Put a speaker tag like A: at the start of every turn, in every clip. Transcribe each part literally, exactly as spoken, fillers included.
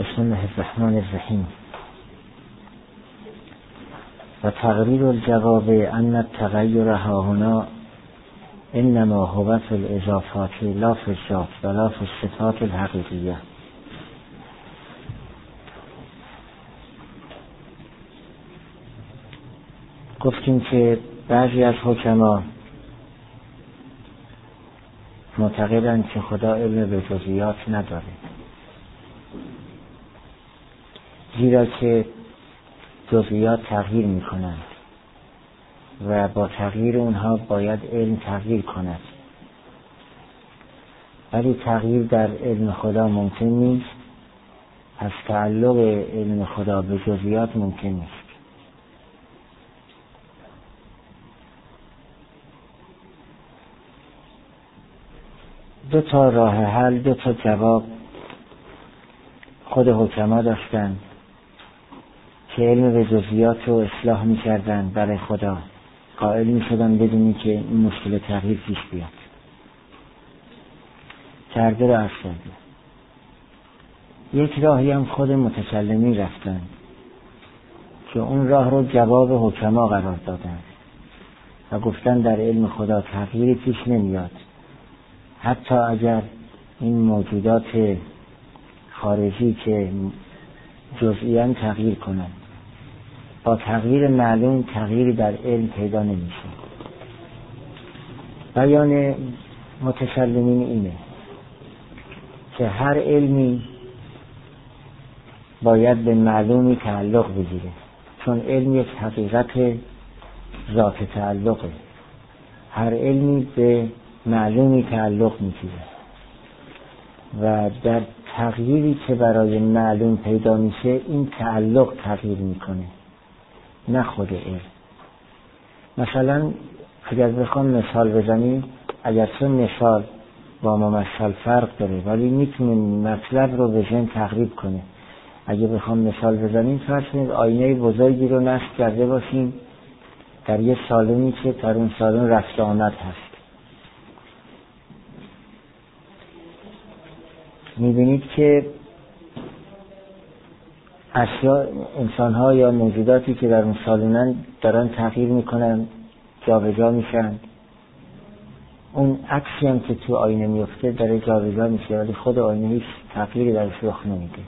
A: بسم الله الرحمن الرحیم. و تقریر الجواب ان التغیر هاهنا انما هو فی الاضافات لا فی الذات ولا فی الصفات الحقیقیه. گفتیم که بعضی از حکما معتقدند که خدا علم به جزئیات نداره، زیرا که جزئیات تغییر می کنند و با تغییر اونها باید علم تغییر کند، ولی تغییر در علم خدا ممکن نیست، پس تعلق علم خدا به جزئیات ممکن نیست. دو تا راه حل، دو تا جواب خود حکما داشتند که علم به جزئیات رو اصلاح می کردن برای خدا، قائل می شدن بدونی که این مشکل تغییر پیش بیاد. کرده رو عرض کرده. یک راهی هم خود متکلمی رفتن که اون راه رو جواب حکما قرار دادن و گفتن در علم خدا تغییری پیش نمیاد، حتی اگر این موجودات خارجی که جزئیاً تغییر کنند، با تغییر معلوم تغییری در علم پیدا نمیشه. بیان متکلمین اینه که هر علمی باید به معلومی تعلق بگیره، چون علم یک حقیقت ذات تعلقه. هر علمی به معلومی تعلق میگیره و در تغییری که برای معلوم پیدا میشه این تعلق تغییر میکنه، نه خود علم. مثلا اگر بخوام مثال بزنیم، اگر چه مثال با ممثل فرق داره ولی میتونه مطلب رو به ذهن تقریب کنه. اگر بخوام مثال بزنیم، فرض کنید آینه بزرگی رو نصب کرده باشیم در یه سالنی که در اون سالن رفت آمد هست. میبینید که اشیاء، انسان‌ها یا موجوداتی که در اون سالنن دارن تغییر میکنن، جابجا میشن. اون عکسی هم که تو آینه میفته داره جابجا میشه، ولی خود آینه هیچ تغییری درش رخ نمیده.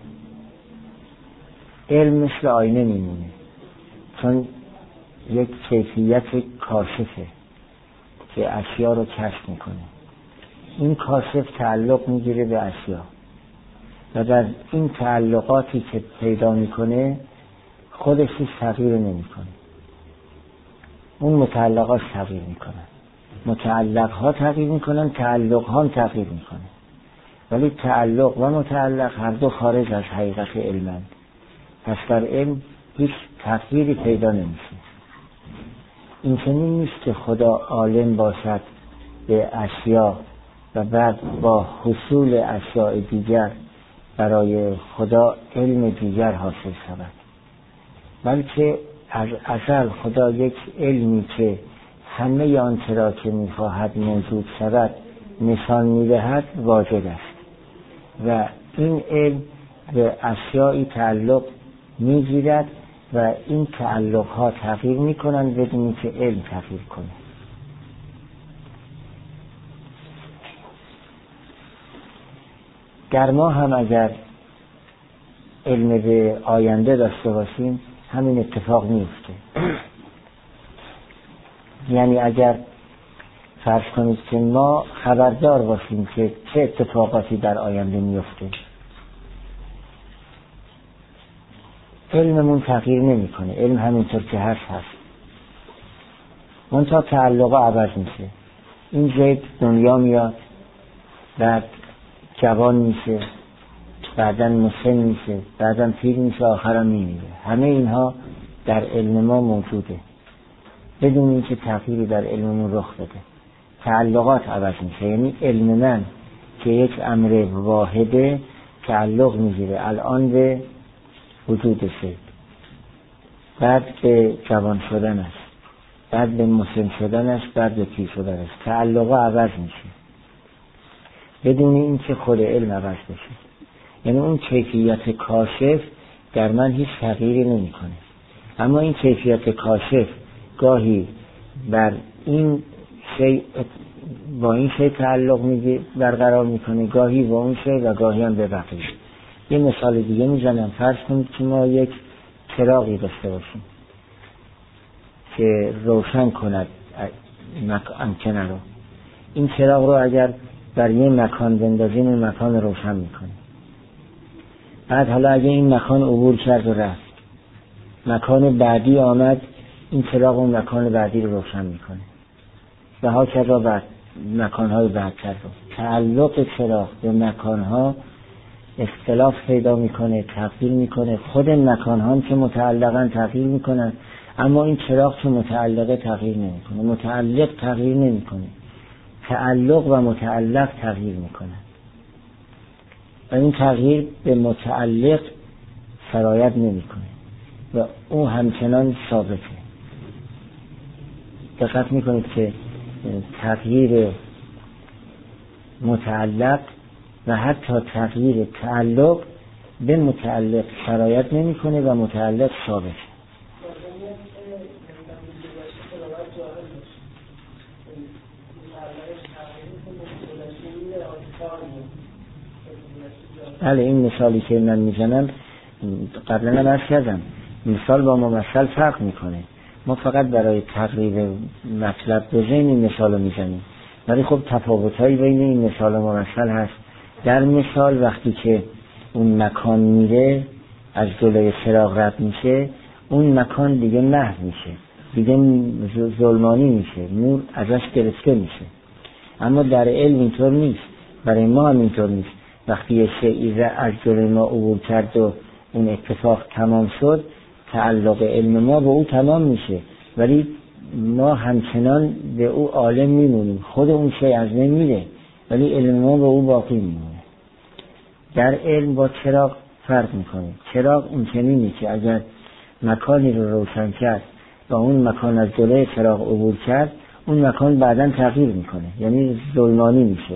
A: علم مثل آینه میمونه، چون یک کیفیت کاشفه که اشیاء رو کشف میکنه. این کاشف تعلق میگیره به اشیاء و در این تعلقاتی که پیدا میکنه خودش هیچ تغییر نمیکنه، اون متعلقات تغییر میکنن. متعلقها تغییر میکنن، تعلقها تغییر میکنه، ولی تعلق و متعلق هر دو خارج از حقیقت علمند. پس در علم هیچ تغییری پیدا نمیشه. این چنین نیست که خدا عالم باشد به اشیاء و بعد با حصول اشیاء دیگر برای خدا علم دیگر حاصل شود، بلکه از ازل خدا یک علمی که همه آنچه را که می‌خواهد موجود شود نشان می‌دهد واجد است و این علم به اشیاء تعلق می‌گیرد و این تعلق‌ها تغییر می‌کنند بدون که علم تغییر کنه. در ما هم اگر علم به آینده داشته باشیم همین اتفاق میفته. یعنی اگر فرض کنید که ما خبردار باشیم که چه اتفاقاتی در آینده میفته، علممون تغییر نمیکنه، علم همینطور که هست هست، منتها تعلقه عوض میشه. این زید دنیا میاد، بعد جوان میشه، بعداً مسن میشه، بعداً پیر میشه، آخرم میمیره. همه اینها در علم ما موجوده بدون اینکه تغییری در علممون رخ بده. تعلقات عوض میشه، یعنی علم من که یک امر واحده تعلق میگیره الان به وجود سید، بعد به جوان شدن است، بعد به مسن شدن است، بعد به پیر شدن است. تعلقات عوض میشه بدون اینکه خود علم عوض بشه. یعنی اون کیفیت کاشف در من هیچ تغییری نمیکنه، اما این کیفیت کاشف گاهی بر این شیء با این شیء تعلق میگه برقرار میکنه، گاهی با اون شیء و گاهی هم به بقیه. یه مثال دیگه میزنم. فرض کنید که ما یک چراغی داشته باشیم که روشن کند امکنه رو. این چراغ رو اگر بر یه مکان بندازیم این مکان روشن میکنه. بعد حالا اگه این مکان عبور کرد و رفت، مکان بعدی آمد، این چراغ اون مکان بعدی رو روشن میکنه و ها کذا بعد مکانهای بعدتر رو. تعلق چراغ به مکانها اختلاف پیدا میکنه، تغییر میکنه. خود مکانها هم که متعلقاً تغییر میکنن، اما این چراغ که متعلقه تغییر نمیکنه. متعلق تغییر نمیکنه، تعلق و متعلق تغییر میکنه و این تغییر به متعلق سرایت نمیکنه و اون همچنان ثابته. دقت میکنید که تغییر متعلق و حتی تغییر تعلق به متعلق سرایت نمیکنه و متعلق ثابته. بله، این مثالی که من میزنم قبلا هم عرض کردم، مثال با ممثل فرق میکنه. ما فقط برای تقریب مطلب به ذهن این مثال رو میزنیم، ولی خب تفاوت‌هایی بین این مثال و ممثل هست. در مثال وقتی که اون مکان میره، از جلوی چراغ رد میشه، اون مکان دیگه محو میشه، دیگه ظلمانی میشه، نور ازش گرفته میشه. اما در علم اینطور نیست، برای ما هم اینطور نیست. وقتی یه شیئی از جلوی ما عبور کرد و اون اتفاق تمام شد، تعلق علم ما به او تمام میشه، ولی ما همچنان به او عالم میمونیم. خود اون شیء از بین میره ولی علم ما به او باقی میمونه. در علم با چراغ فرق میکنه. چراغ اون چنینه که اگر مکانی رو روشن کرد و اون مکان از جلوی چراغ عبور کرد، اون مکان بعداً تغییر میکنه، یعنی ظلمانی میشه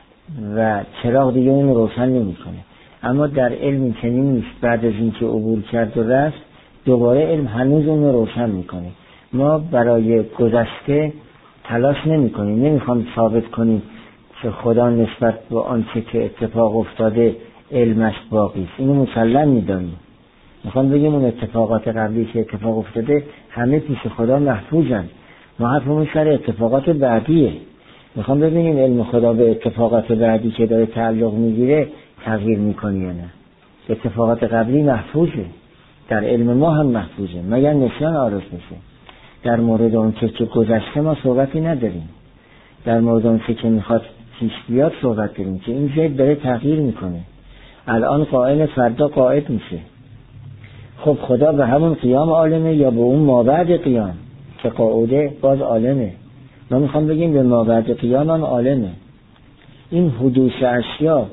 A: و چراغ دیگه اون روشن نمیکنه. اما در علم چنین نیست. بعد از اینکه عبور کرد و رفت، دوباره علم هنوز اون رو روشن میکنه. ما برای گذشته تلاش نمیکنیم، نمیخوام ثابت کنیم که خدا نسبت به آنچه که اتفاق افتاده علمش باقی است. اینو مسلم میدانیم. میخوام بگیم اون اتفاقات قبلی که اتفاق افتاده همه پیش خدا محفوظن. ما حرفمون سر اتفاقات بعدیه. میخوام ببینیم علم خدا به اتفاقات بعدی که داره تعلق میگیره تغییر میکنه یا نه. اتفاقات قبلی محفوظه، در علم ما هم محفوظه، مگر نسیان عارض میشه. در مورد اون چه که گذشته ما صحبتی نداریم، در مورد اون چه که میخواد پیش بیاد صحبت داریم که این زید داره تغییر میکنه. الان قائل، فردا قائد میشه. خب خدا به همون قیام عالمه یا به اون مابعد قیام که قاعده باز عالمه؟ ما میخوام بگیم به مابعد قیام هم عالمه. این حدوث اشیا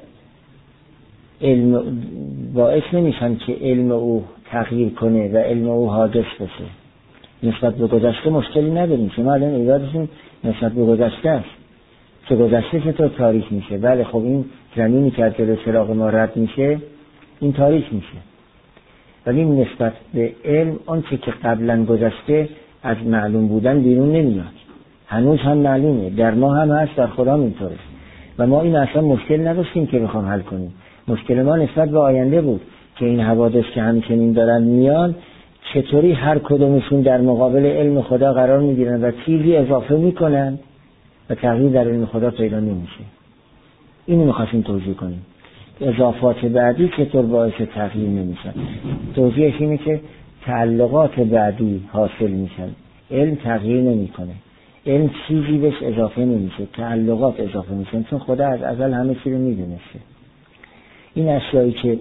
A: علم باعث نمیشن که علم او تغییر کنه و علم او حادث بشه. نسبت به گذشته مشکلی نداریم. شما الان ایرادتون نسبت به گذشته است که گذشته چطور تاریک میشه. بله خب این زمینی که از جلوی چراغ ما رد میشه این تاریک میشه، ولی نسبت به علم آنچه که قبلا گذشته از معلوم بودن بیرون نمیاد، هنوز هم معلومه. در ما هم هست، در خدا هم اینطوره و ما این اصلا مشکل نداشتیم که بخوام حل کنیم. مشکل ما نسبت به آینده بود که این حوادث که همچنین دارن میان چطوری هر کدومشون در مقابل علم خدا قرار میگیرن و چیزی اضافه میکنن و تغییر در علم خدا پیدا نمیشه. اینو میخواستیم توضیح کنیم. اضافات بعدی چطور باعث تغییر نمیشن. توضیحش اینه که تعلقات بعدی حاصل میشن، علم تغییر نمیکنه، علم چیزی بهش اضافه نمیشه، تعلقات اضافه میشن، چون خدا از ازل همه چی رو میدونسته. این اشیایی که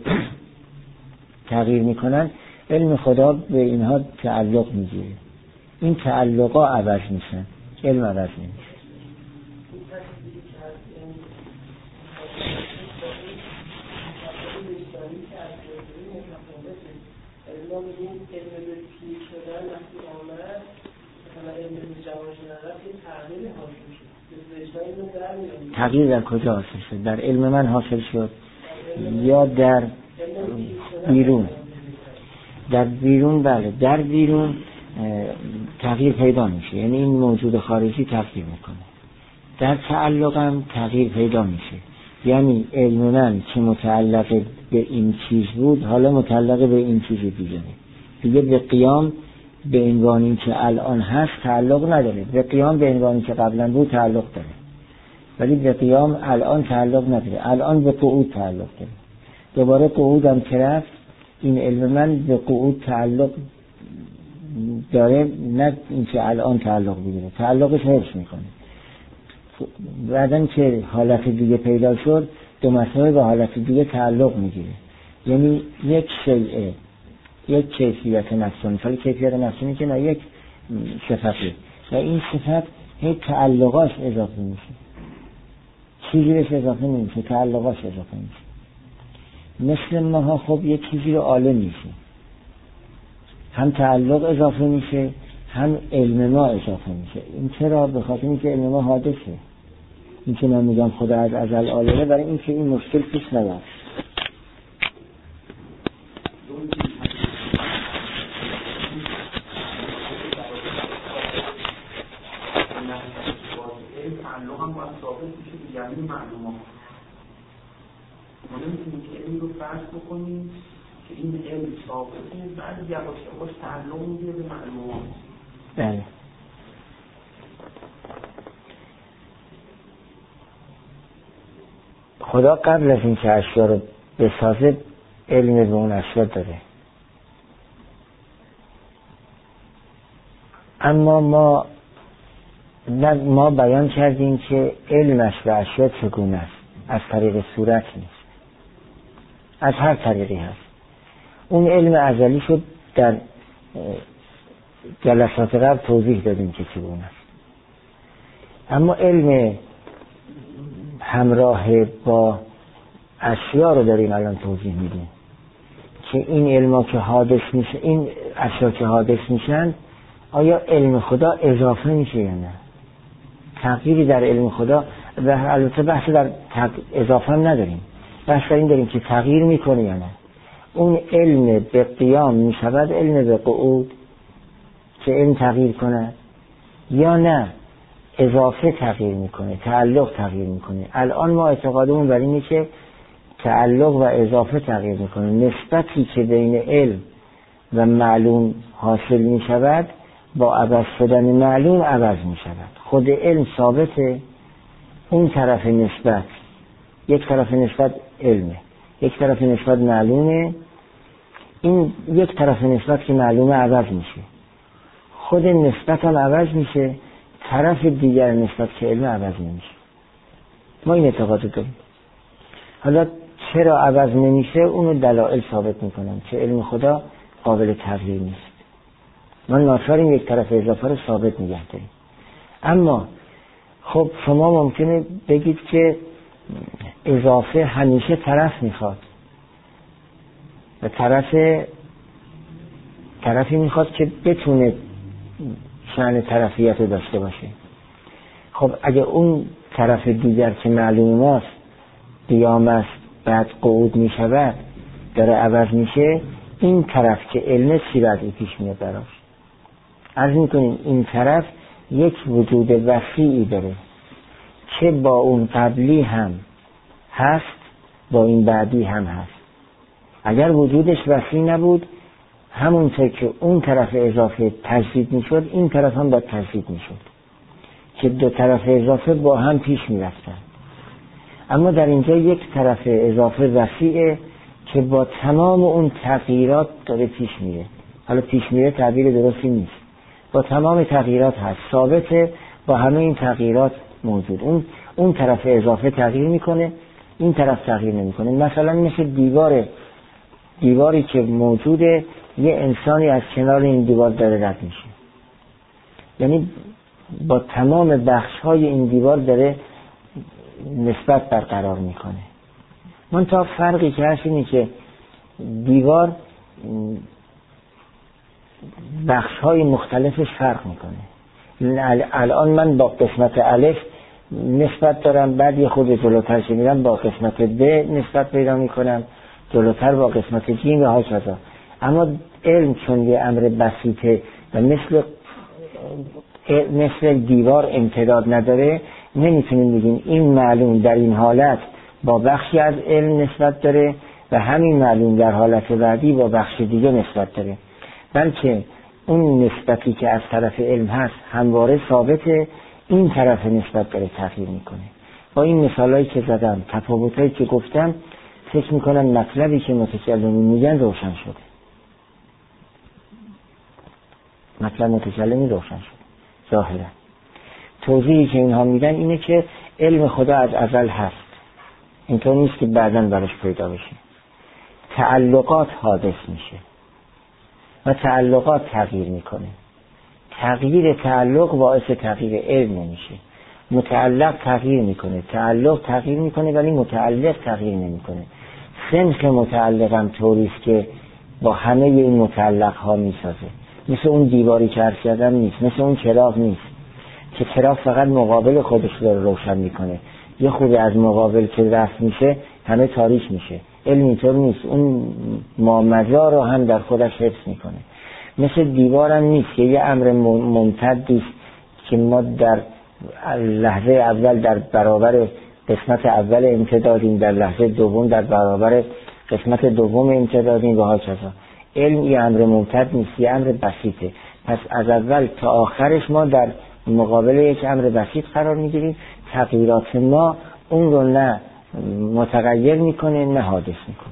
A: تغییر میکنن علم خدا به اینها تعلق میگیره. این تعلقا عوض میشن، علم عوض نمیشه. تغییر در کجا حاصل شد؟ در علم من حاصل شد. یا در بیرون. در بیرون بله، در بیرون تغییر پیدا میشه، یعنی این موجود خارجی تغییر میکنه. در تعلق هم تغییر پیدا میشه، یعنی علم من که متعلق به این چیز بود حالا متعلق به این چیز دیگه. دیگه به قیام به عنوانی که الان هست تعلق نداره، به قیام به عنوانی که قبلا بود تعلق داره، ولی به قیام الان تعلق نداره. الان به قعود تعلق داره، دوباره قعود هم که رفت، این علم من به قعود تعلق داره، نه اینکه الان تعلق بگیره، تعلقش حفظ میکنه. بعدن که حالت دیگه پیدا شد دو مسئله به حالت دیگه تعلق میگیره، یعنی یک شیء، یک کیفیت نفسانی، ولی کیفیت نفسانی که نه یک صفته و این صفت هی تعلقاش اضافه میشه، چیزی بهش اضافه نمیشه، تعلقاش اضافه میشه. مثل ماها خب یک چیزی رو عالم میشه، هم تعلق اضافه میشه هم علم ما اضافه میشه. این چرا؟ به خاطر اینکه علم ما حادثه. این که من میگم خدا از ازل عالمه برای اینکه این مشکل پیش نیاد.
B: تعلق هم باید ثابت میشه به یعنی معلومات. ما نمیتونیم که علم رو فرض بکنیم که این علم ثابته بعد یواش یواش تعلق میگیره به معلومات.
A: بله. خدا قبل از این که اشیا رو بسازه علم به اون اشیا داره، اما ما ما بیان کردیم که علمش به اشیا چگونه است، از طریق صورت نیست، از هر طریقی هست. اون علم ازلی شد در جلسات قبل توضیح دادیم که چگونه است. اما علم همراه با اشیا رو داریم الان توضیح میدیم که این علما که حادث میشه، این اشیا که حادث میشن، آیا علم خدا اضافه میشه یا نه؟ تغییری در علم خدا، و البته بحث در اضافه هم نداریم، بحث در این داریم که تغییر میکنه یا نه. اون علم به قیام میشود علم به قعود که علم تغییر کنه یا نه اضافه تغییر میکنه، تعلق تغییر میکنه. الان ما اعتقادمون بر اینه که تعلق و اضافه تغییر میکنه، نسبتی که بین علم و معلوم حاصل میشود با عوض شدن معلوم عوض میشود. خود علم ثابته، اون طرف نسبت، یک طرف نسبت علمه، یک طرف نسبت معلومه، این یک طرف نسبت که معلومه عوض میشه، خود نسبت هم عوض میشه، طرف دیگر نسبت که علم عوض نمیشه. ما این اعتقاد داریم. حالا چرا عوض نمیشه اونو دلائل ثابت میکنم که علم خدا قابل تغییر نیست. من ناچاریم یک طرف اضافه رو ثابت نگه داریم. اما خب شما ممکنه بگید که اضافه همیشه طرف میخواد و طرف طرفی میخواد که بتونه شأن طرفیت رو داشته باشه. خب اگه اون طرف دیگر که معلوم ماست قیام است بعد قعود میشود داره عوض میشه، این طرف که علمه چی وضعی پیش میاد براش؟ عرض میکنیم این طرف یک وجود وسیعی داره که با اون قبلی هم هست، با این بعدی هم هست. اگر وجودش وسیع نبود، همونطور که اون طرف اضافه تجدید میشد این طرف هم باید تجدید میشد که دو طرف اضافه با هم پیش میرفتن. اما در اینجا یک طرف اضافه وسیعه که با تمام اون تغییرات داره پیش میره. حالا پیش میره تعبیر درستی نیست، با تمام تغییرات هست، ثابته، با همه این تغییرات موجود. اون اون طرف اضافه تغییر میکنه، این طرف تغییر نمیکنه. مثلا مثل دیوار دیواری که موجوده، یه انسانی از کنار این دیوار داره رد میشه، یعنی با تمام بخش های این دیوار داره نسبت برقرار میکنه. من تا فرقی که هست اینه که دیوار بخش های مختلفش فرق میکنه. الان من با قسمت الف نسبت دارم، بعد یه خود جلوتر که میرم با قسمت ب نسبت پیدا میکنم، جلوتر با قسمت جیم و هاکذا. اما علم چون یه امر بسیطه و مثل مثل دیوار امتداد نداره، نمیتونیم بگیم این معلوم در این حالت با بخشی از علم نسبت داره و همین معلوم در حالت بعدی با بخش دیگه نسبت داره، بلکه اون نسبتی که از طرف علم هست همواره ثابته، این طرف نسبت داره تغییر میکنه. با این مثالایی که زدم، تفاوتایی که گفتم، فکر میکنم مطلبی که متکلمین میگن روشن شده. مطلب متکلمی روشن شده ظاهرا. توضیحی که اینها میدن اینه که علم خدا از ازل هست، اینطور نیست که بعداً براش پیدا بشه. تعلقات حادث میشه و تعلقات تغییر میکنه. تغییر تعلق باعث تغییر علم نمیشه. متعلق تغییر میکنه، تعلق تغییر میکنه ولی متعلق تغییر نمیکنه. سنخ متعلقم طوریست که با همه این متعلق ها میسازه. مثل اون دیواری که عرض کردم نیست، مثل اون چراغ نیست که چراغ فقط مقابل خودش رو روشن میکنه، یه خود از مقابل که رفت میشه همه تاریک میشه. علم اینطور نیست، اون مامزا رو هم در خودش حفظ میکنه. مثل دیوارم نیست که یه امر ممتدی که ما در لحظه اول در برابر قسمت اول امتدادیم، در لحظه دوم در برابر قسمت دوم امتدادیم و هاکذا. علم یه امر ممتد نیست، یه امر بسیطه. پس از اول تا آخرش ما در مقابل یک امر بسیط قرار میگیریم. تغییرات ما اون رو نه متغیر میکنه نه حادث میکنه.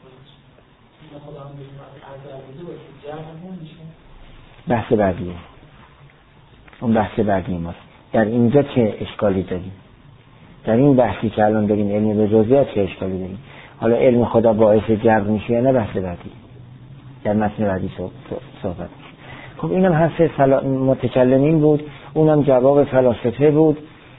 A: بحث بعدیه، اون بحث بعدی ماست. در اینجا چه اشکالی داریم؟ در این بحثی که الان داریم علم به جزئیات چه اشکالی داریم؟ حالا علم خدا باعث جبر میشه یا نه؟ بحث بعدی در متن بعدی صحبت میشه. خب اینم حرف فلا... متکلمین بود، اونم جواب فلاسفه بود.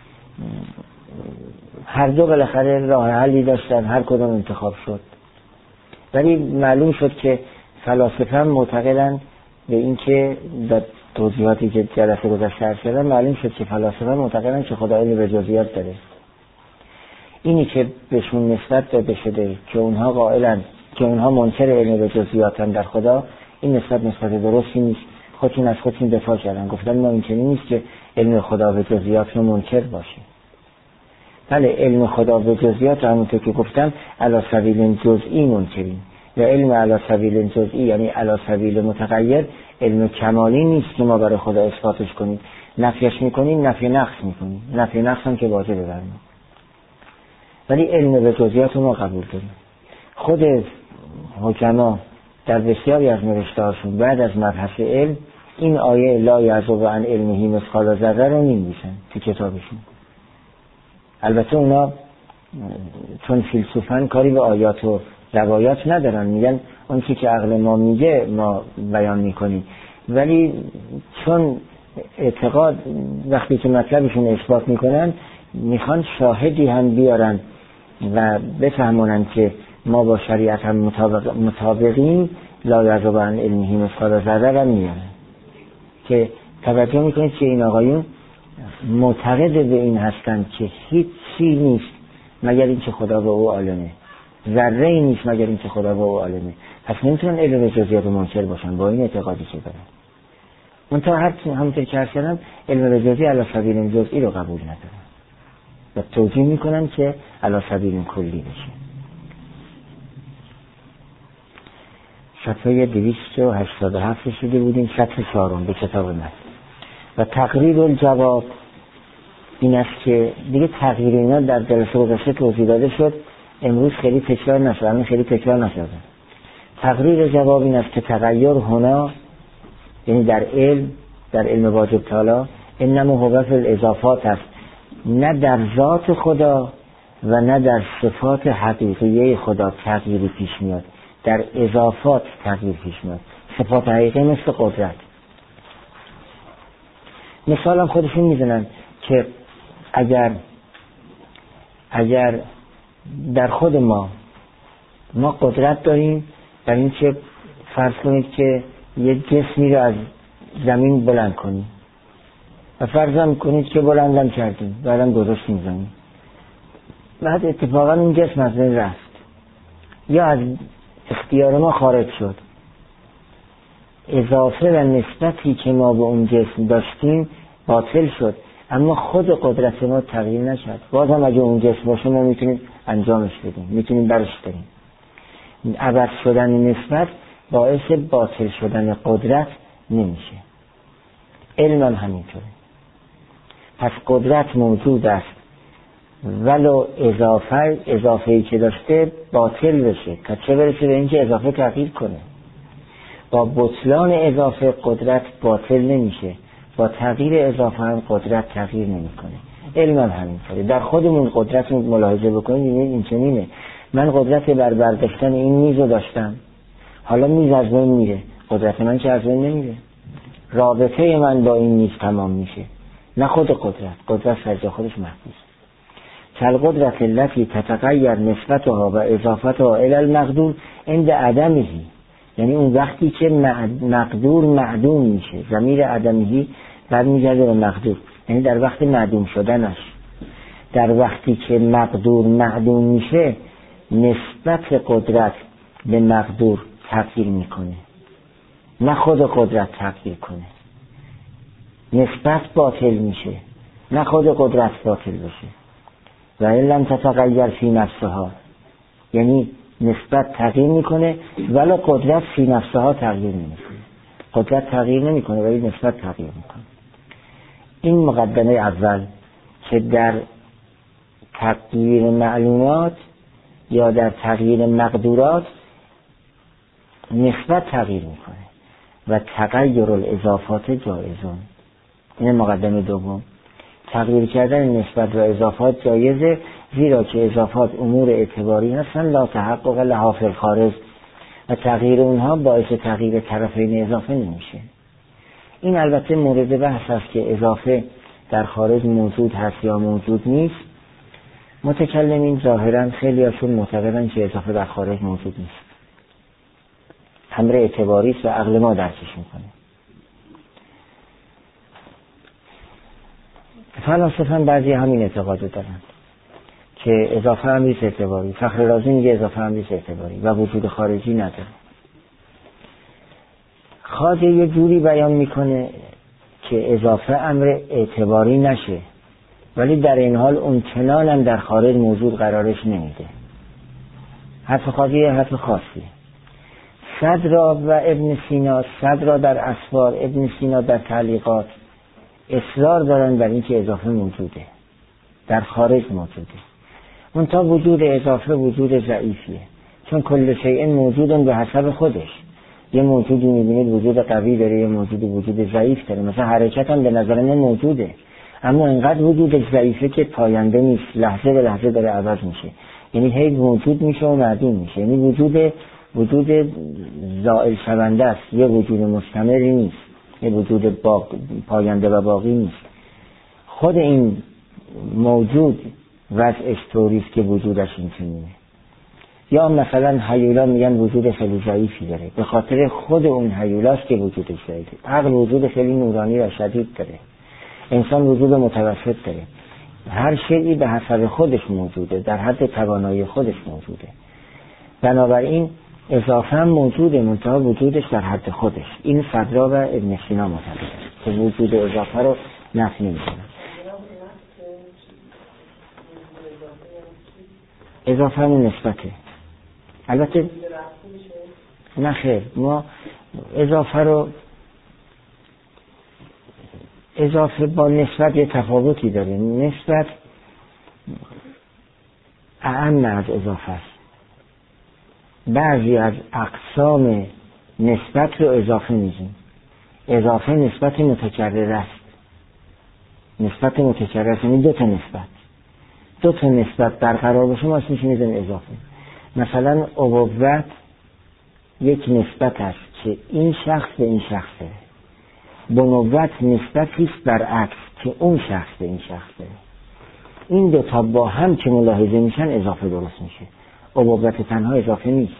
A: هر دو بالاخره راه حلی داشتن، هر کدوم انتخاب شد. ولی معلوم شد که فلاسفه هم معتقدن به این که در توضیحاتی که جلسه گذشته عرض کردم معلوم شد که فلاسفه معتقدن که خدا علم به جزئیات داره. اینی که بهشون نسبت داده شده که اونها قائلن که اونها منکر علم به جزئیاتن در خدا، این نسبت نسبت درستی نیست. خودشون از خودشون دفاع کردن، گفتن ما اینطوری نیست که علم خدا به جزئیات رو منکر باشه. بله، علم خدا به جزئیات همونطور که گفتم علی سبیل جزئی منکرین، و علم علی سبیل جزئی یعنی علی سبیل متغیر علم کمالی نیست که ما برای خدا اثباتش کنیم. نفیش میکنیم، نفی نقص میکنیم، نفی نقص هم که واجبه بر ما. ولی علم به جزئیات ما قبول داریم. خود حکما در بسیاری از نوشته‌هاشون بعد از مبحث علم این آیه لا یعزب عن علمه مثقال ذره رو می‌نویسن تو کتابشون. البته اونا چون فیلسوفان کاری به آیات و روایات ندارن، میگن اون چیزی که عقل ما میگه ما بیان میکنیم. ولی چون اعتقاد وقتی که مطلبشون اثبات میکنن میخوان شاهدی هم بیارن و بفهمونن که ما با شریعت هم مطابق مطابقیم، لا یعزب عن علمه مثقال ذره رو میارن که توجه میکنید که این آقایون معتقد به این هستند که هیچ چیزی نیست مگر اینکه خدا به او عالمه، ذره ای نیست مگر اینکه خدا به او عالمه. پس نمیتونن علم به جزئیات منکر باشن با این اعتقادی که دارن. اون تا هر همونطور که عرض کردم علم به جزئی علی سبیل جزئی رو قبول ندارن و توجیه میکنن که علی سبیل کلی بشه. صفحه دویست و هشتاد و هفت شده بودیم، سطر چهارم به کتاب من. و تقریر الجواب این است که دیگه تغییر اینا در جلسه گذشته توضیح داده شد، امروز خیلی تکرار نشد، همین خیلی تکرار نشد. تقریر جواب این است که تغییر هنا یعنی در علم، در علم واجب تعالی انما هو فی الاضافات است، نه در ذات خدا و نه در صفات حقیقیه خدا تغییری پیش میاد، در اضافات تغییر پیش میاد. صفات حقیقی مثل قدرت. مثال هم خودشون میزنن که اگر اگر در خود ما ما قدرت داریم در این که فرض کنید که یک جسمی رو از زمین بلند کنیم، و فرضم کنید که بلندم کردیم بعدم گذاشتیم زمین، بعد اتفاقا اون جسم از بین رفت یا از اختیار ما خارج شد، اضافه و نسبتی که ما به اون جسم داشتیم باطل شد، اما خود قدرت ما تغییر نشد. بازم اگه اون جسم باشه ما میتونیم انجامش بدیم، میتونیم برش داریم. عوض شدن نسبت باعث باطل شدن قدرت نمیشه. علم هم همینطوره. پس قدرت موجود است ولو اضافه اضافه‌ای که داشته باطل بشه، تا چه برسه به اینکه اضافه تغییر کنه. با بطلان اضافه قدرت باطل نمیشه، با تغییر اضافه هم قدرت تغییر نمیکنه. علم هم همینطوره. در خودمون قدرت ملاحظه بکنید ببینید این چنینه. من قدرت بر برداشتن این میزو داشتم، حالا میز از بین میره، قدرت من چه از بین نمیره. رابطه من با این میز تمام میشه، نه خود قدرت. قدرت سرجا خودش محفوظ. کل قدرت التي تتغیر نسبتها و اضافتها الى المقدور عند عدمه، یعنی اون وقتی که مقدور معدوم میشه، ضمیر عدمه برمیگرده به مقدور، یعنی در وقت معدوم شدنش. در وقتی که مقدور معدوم میشه نسبت قدرت به مقدور تغییر میکنه، نه خود قدرت تغییر کنه. نسبت باطل میشه، نه خود قدرت باطل بشه. و این لم تتغیر فی نفسها، یعنی نسبت تغییر میکنه ولی قدرت فی نفسها تغییر نمیکنه. قدرت تغییر نمیکنه ولی نسبت تغییر میکنه. این مقدمه اول که در تغییر معلومات یا در تغییر مقدورات نسبت تغییر میکنه و تغییر الاضافات جایزون. این مقدمه دوم. تغییر کردن نسبت و اضافات جایزه، زیرا که اضافات امور اعتباری هستن لا تحقق لها فی الخارج و تغییر اونها باعث تغییر طرفین اضافه نمیشه. این البته مورد بحث است که اضافه در خارج موجود هست یا موجود نیست. متکلمین ظاهرا خیلی هاشون معتقدن که اضافه در خارج موجود نیست، امر اعتباری است و عقل ما درکش میکنه. فلاسفه بعضی همین اعتقاد دارن که اضافه هم نیست اعتباری. فخر رازی میگه اضافه هم نیست اعتباری و وجود خارجی نداره. خواجه یه جوری بیان میکنه که اضافه امر اعتباری نشه، ولی در این حال اون چنان هم در خارج موجود قرارش نمیده. حرف خواجه یه حرف خاصیه. صدرا و ابن سینا، صدرا در اسفار، ابن سینا در تعلیقات اصرار دارن بر اینکه اضافه موجوده، در خارج موجوده. منتها وجود اضافه وجود ضعیفیه، چون کل شیء موجود به حسب خودش. یه موجودی میبینید وجود قوی داره، یه موجود وجود ضعیف داره. مثلا حرکت هم به نظر من موجوده، اما اینقدر وجود ضعیفه که پاینده نیست، لحظه به لحظه داره عوض میشه. یعنی هی موجود میشه و معدوم میشه. یعنی وجود وجود زائل شونده است، یه وجود مستمری نیست، یه وجود باق... پاینده و باقی نیست. خود این موجود وضعش طوریست که وجودش این چنینه. یا مثلا هیولا میگن وجود خیلی ضعیفی داره، به خاطر خود اون هیولاست که وجودش ضعیفه. عقل وجود خیلی نورانی و شدید داره، انسان وجود متوسط داره. هر شیئی به حسب خودش موجوده، در حد توانایی خودش موجوده. بنابراین اضافه هم موجوده، منتها وجودش در حد خودش. این صدرا و ابن سینا معتقدند که وجود اضافه رو نفی نمی‌کنه. اضافه همون نسبته. البته نه خیر، ما اضافه رو اضافه با نسبت یه تفاوتی داره. نسبت اعم از اضافه است. بعضی از اقسام نسبت رو اضافه میگیم. اضافه نسبت متکرر است. نسبت متکرر است یعنی دو تا نسبت. دو تا نسبت برقرار باشه ما اسمش میذاریم اضافه. مثلا ابوت یک نسبت است که این شخص به این شخصه. بنوت نسبتی است برعکس که اون شخص به این شخصه. این دو تا با هم که ملاحظه میشن اضافه درست میشه. ابوت تنها اضافه نیست.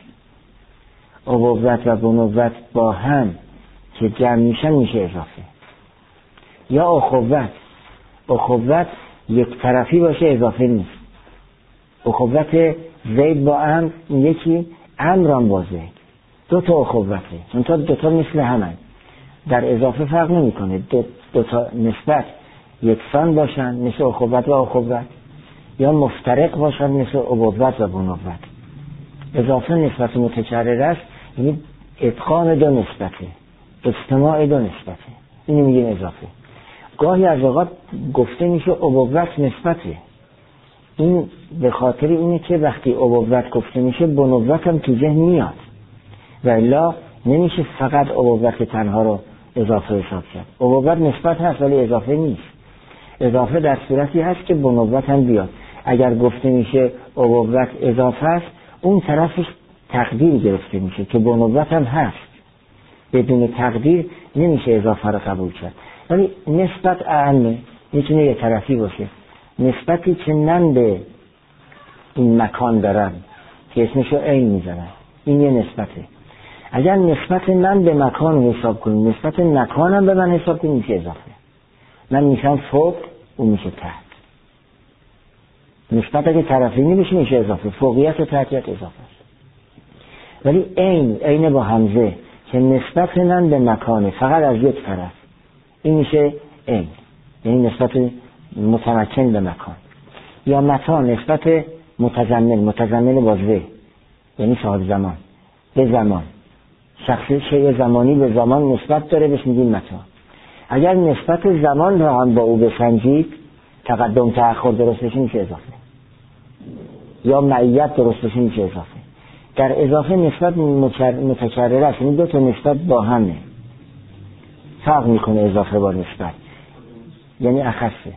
A: ابوت و بنوت با هم که جمع میشن میشه اضافه. یا اخوت. اخوت یک طرفی باشه اضافه نیست. اخوت زید با عمرو، یکی عمران با زید، دو تا اخوته، چون تا دو تا مثل همن، در اضافه فرق نمیکنه. دو, دو تا نسبت یکسان باشن مثل اخوت و اخوت، یا مفترق باشن مثل ابوت و بنوت. اضافه نسبت متکرر است، یعنی ادغام دو نسبته، اجتماع دو نسبته، اینو میگیم اضافه. گاهی از اوقات گفته میشه ابوت نسبته، این به خاطر اینه که وقتی ابوت گفته میشه بنوت هم تو ذهن میاد، و الا نمیشه فقط ابوت تنها رو اضافه حساب کرد. ابوت نسبت هست ولی اضافه نیست. اضافه در صورتی هست که بنوت هم بیاد. اگر گفته میشه ابوت اضافه است، اون طرفش تقدیر گرفته میشه که بنوت هم هست. بدون تقدیر نمیشه اضافه رو قبول کرد. ولی نسبت اعمه، میتونه یه طرفی باشه، نسبتی که نم به این مکان دارن که اسمشو عین میزنن، این یه نسبته. اگر نسبت من به مکان حساب کنیم، نسبت مکانم به من حساب کنیم، میشه اضافه. من میشم فوق، اون میشه تحت. نسبت اگه طرفی نمیشه میشه اضافه. فوقیت و تحتیت اضافه است. ولی عین، عین با همزه که نسبت من به مکانه فقط از یک طرف، این میشه عین، یعنی نسبت متمکن به مکان. یا متا نسبت متضمن، متضمن با ذه، یعنی صاحب زمان به زمان، شخصی شیء زمانی به زمان نسبت داره، بهش میگیم متا. اگر نسبت زمان را هم با او بسنجید، تقدم تأخر درست بشه میشه اضافه، یا معیت درست بشه میشه اضافه. در اضافه نسبت متکرر است، یعنی دو تا نسبت با همه، فرق میکنه اضافه با نسبت، یعنی اخصه.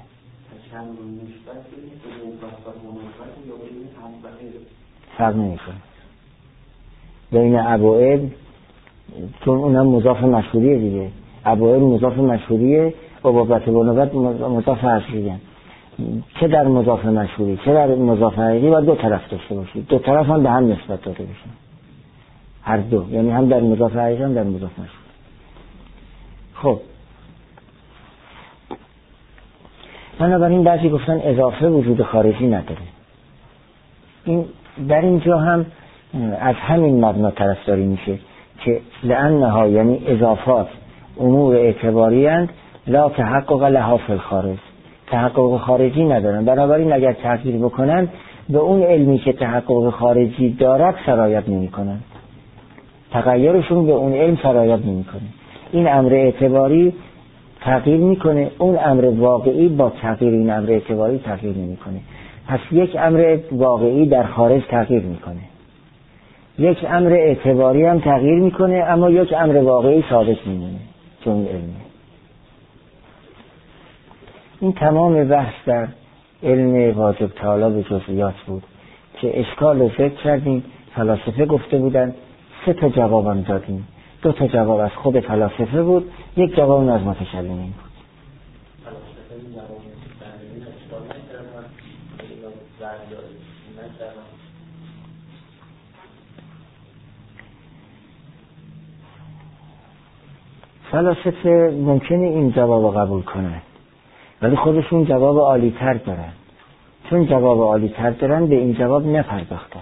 A: فرق نمیکنه بین ابواب، چون اونم مضاف مشهوریه دیگه. ابواب مضاف مشهوریه، ابوت و بنوت مضاف اصلیه. چه در مضاف مشهوری چه در مضاف حقیقی باید دو طرف داشته باشید، دو طرف هم به هم نسبت داده باشن، هر دو، یعنی هم در مضاف حقیقی هم در مضاف مشهوری. خب بنابراین بعضی گفتن اضافه وجود خارجی نداره. این در اینجا هم از همین مبنا طرفداری میشه که لانها، یعنی اضافات امور اعتباری اند، لا تحقق لها فی الخارج، تحقق خارجی ندارن. بنابراین اگر تغییر بکنن به اون علمی که تحقق خارجی دارد سرایت نمی کنن، تغییرشون به اون علم سرایت نمی کنه. این امر اعتباری تغییر میکنه، اون امر واقعی با تغییر این امر اعتباری تغییر نمیکنه. پس یک امر واقعی در خارج تغییر میکنه، یک امر اعتباری هم تغییر میکنه، اما یک امر واقعی ثابت میمونه چون علمه. این تمام بحث در علم واجب تعالی به جزئیات بود که اشکال رو ذکر کردیم. فلاسفه گفته بودن، سه تا جواب هم دادیم، دو تا جواب از خود فلاسفه بود، یک جواب از متکلمین بود. فلاسفه ممکنه این جواب رو قبول کنه، ولی خودشون جواب عالی تر دارن. چون جواب عالی تر دارن به این جواب نپرداختن.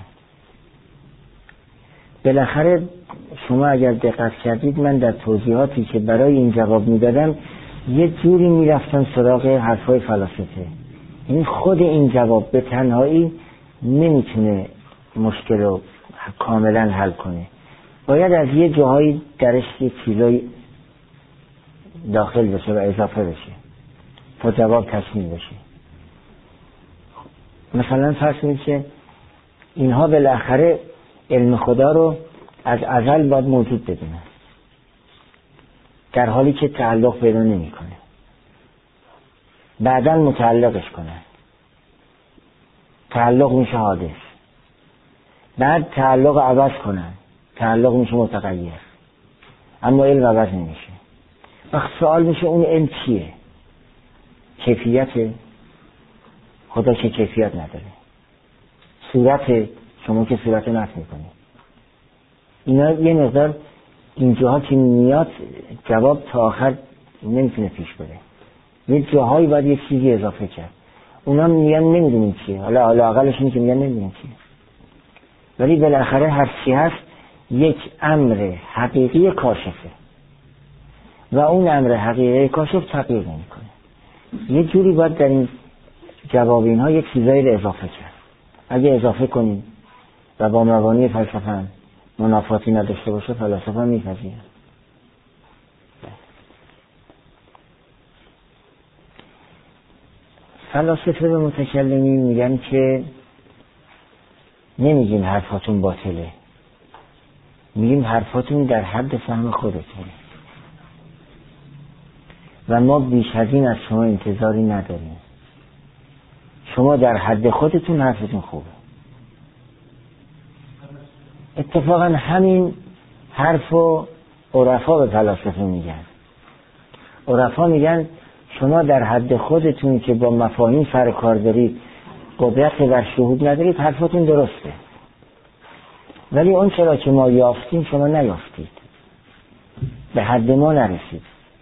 A: بالاخره شما اگر دقت کردید من در توضیحاتی که برای این جواب میدادم یه جوری میرفتم سراغ حرفای فلاسفه. این خود این جواب به تنهایی نمیتونه مشکل رو کاملا حل کنه، باید از یه جاهایی درش یه چیزای داخل بشه و اضافه بشه تا جواب تصمیم بشه. مثلا فرض کنید که اینها بالاخره علم خدا رو از ازل باید موجود بدونن، در حالی که تعلق پیدا نمی کنه، بعداً متعلقش کنن، تعلق میشه حادث، بعد تعلق عوض کنن، تعلق میشه متغیر، اما علم عوض نمیشه. وقت سوال میشه اون علم چیه؟ کیفیت خدا که کیفیت نداره، صورت شما که صورت نفی میکنی. اینا یه مقدار اینجاها که میاد جواب تا آخر نمیتونه پیش بره. یه جاهایی باید یه چیزی اضافه کرد. اونا میگن نمیدونیم چیه، حالا حالا اقلش اینه که میگن نمیدونیم چیه، ولی بالاخره هر چی هست یک امر حقیقی کاشفه و اون امر حقیقی کاشف تغییر نمیکنه. یه جوری باید در این جواب اینها یک چیزایی رو اضافه کرد. اگه اضافه کنیم و با مبانی فلسفه منافاتی نداشته باشه فلسفه میپذیرن. فلاسفه به متکلمین میگن که نمیگیم حرفاتون باطله، میگیم حرفاتون در حد فهم خودتونه و ما بیش از این از شما انتظاری نداریم. شما در حد خودتون حرفتون خوبه. اتفاقا همین حرف و عرفا به فلاسفه میگن. عرفا میگن شما در حد خودتون که با مفاهیم سر کار دارید، قدرت بر شهود ندارید، حرفتون درسته، ولی اون چرا که ما یافتیم شما نیافتید، به حد ما نرسید.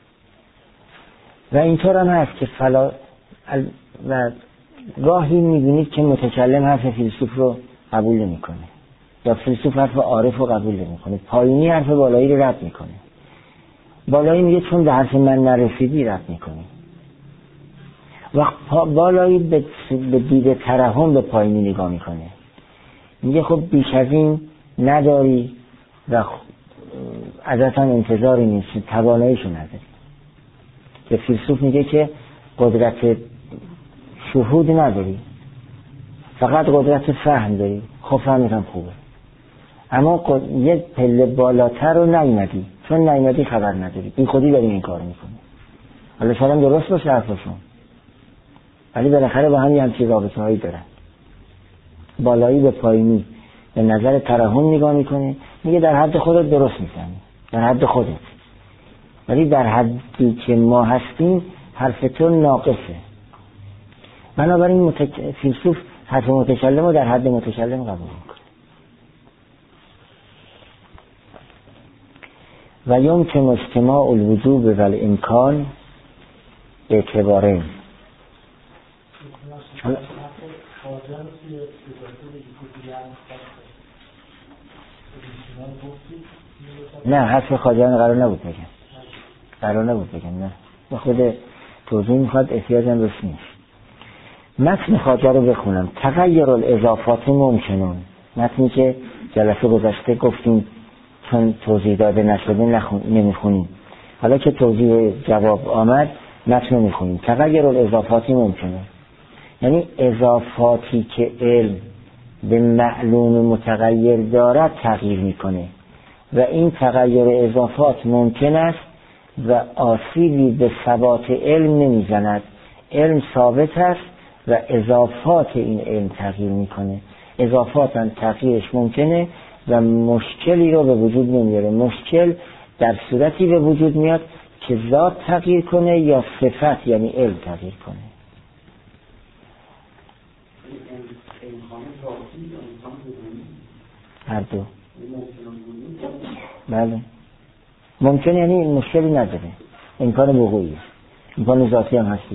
A: و اینطور هم هست که فلا و گاهی میبینید که متکلم حرف فیلسوف رو قبول نمیکنه یا فیلسوف حرف عارف رو قبول نمیکنه، پایینی حرف بالایی رو رد میکنه. بالایی میگه چون به حرف من نرسیدی رد میکنی، و بالایی به دید ترحم به پایینی نگاه میکنه، میگه خب بیش از این نداری و ازتان انتظاری نیست، تواناییشو نداری. که فیلسوف میگه که قدرت شهود نداری، فقط قدرت فهم داری. خب فهمت هم خوبه، اما یک پله بالاتر رو نیومدی، چون نیومدی خبر نداری، این خودی داری این کار میکنی. حالا شاید درست باشه حرفشون، ولی بالاخره با هم یه همچین رابطه هایی دارن. بالایی به پایینی به نظر ترحم نگاه میکنه، میگه در حد خودت درست میکنی، در حد خودت، ولی در حدی که ما هستیم حرف تو ناقصه. بنابراین متک... فیلسوف حرف متکلم رو در حد متکلم قبول میکنه. و یمکن اجتماع الوجوب و الامکان به اعتبارین. نه حرف خواجه قرار نبود بگم، قرار نبود بگم، نه به خود توضیح میخواد، احتیاجم بهش نیست. متن خواجه رو بخونم. تغییر الاضافات ممکنون، متنی که جلسه گذشته گفتیم چون توضیح داده نشده نمیخونیم، حالا که توضیح جواب آمد متن میخونیم. تغییر الاضافات ممکنون یعنی اضافاتی که علم به معلوم متغیر دارد تغییر میکنه و این تغییر اضافات ممکن است و آسیبی به ثبات علم نمیزند. علم ثابت است و اضافات این علم تغییر میکنه. اضافات هم تغییرش ممکنه و مشکلی رو به وجود نمیاره. مشکل در صورتی به وجود میاد که ذات تغییر کنه یا صفت یعنی علم تغییر کنه. هر دو. بله ممکن، یعنی این مشکلی نداره، امکان وقوعی، امکان ذاتی هم هستی،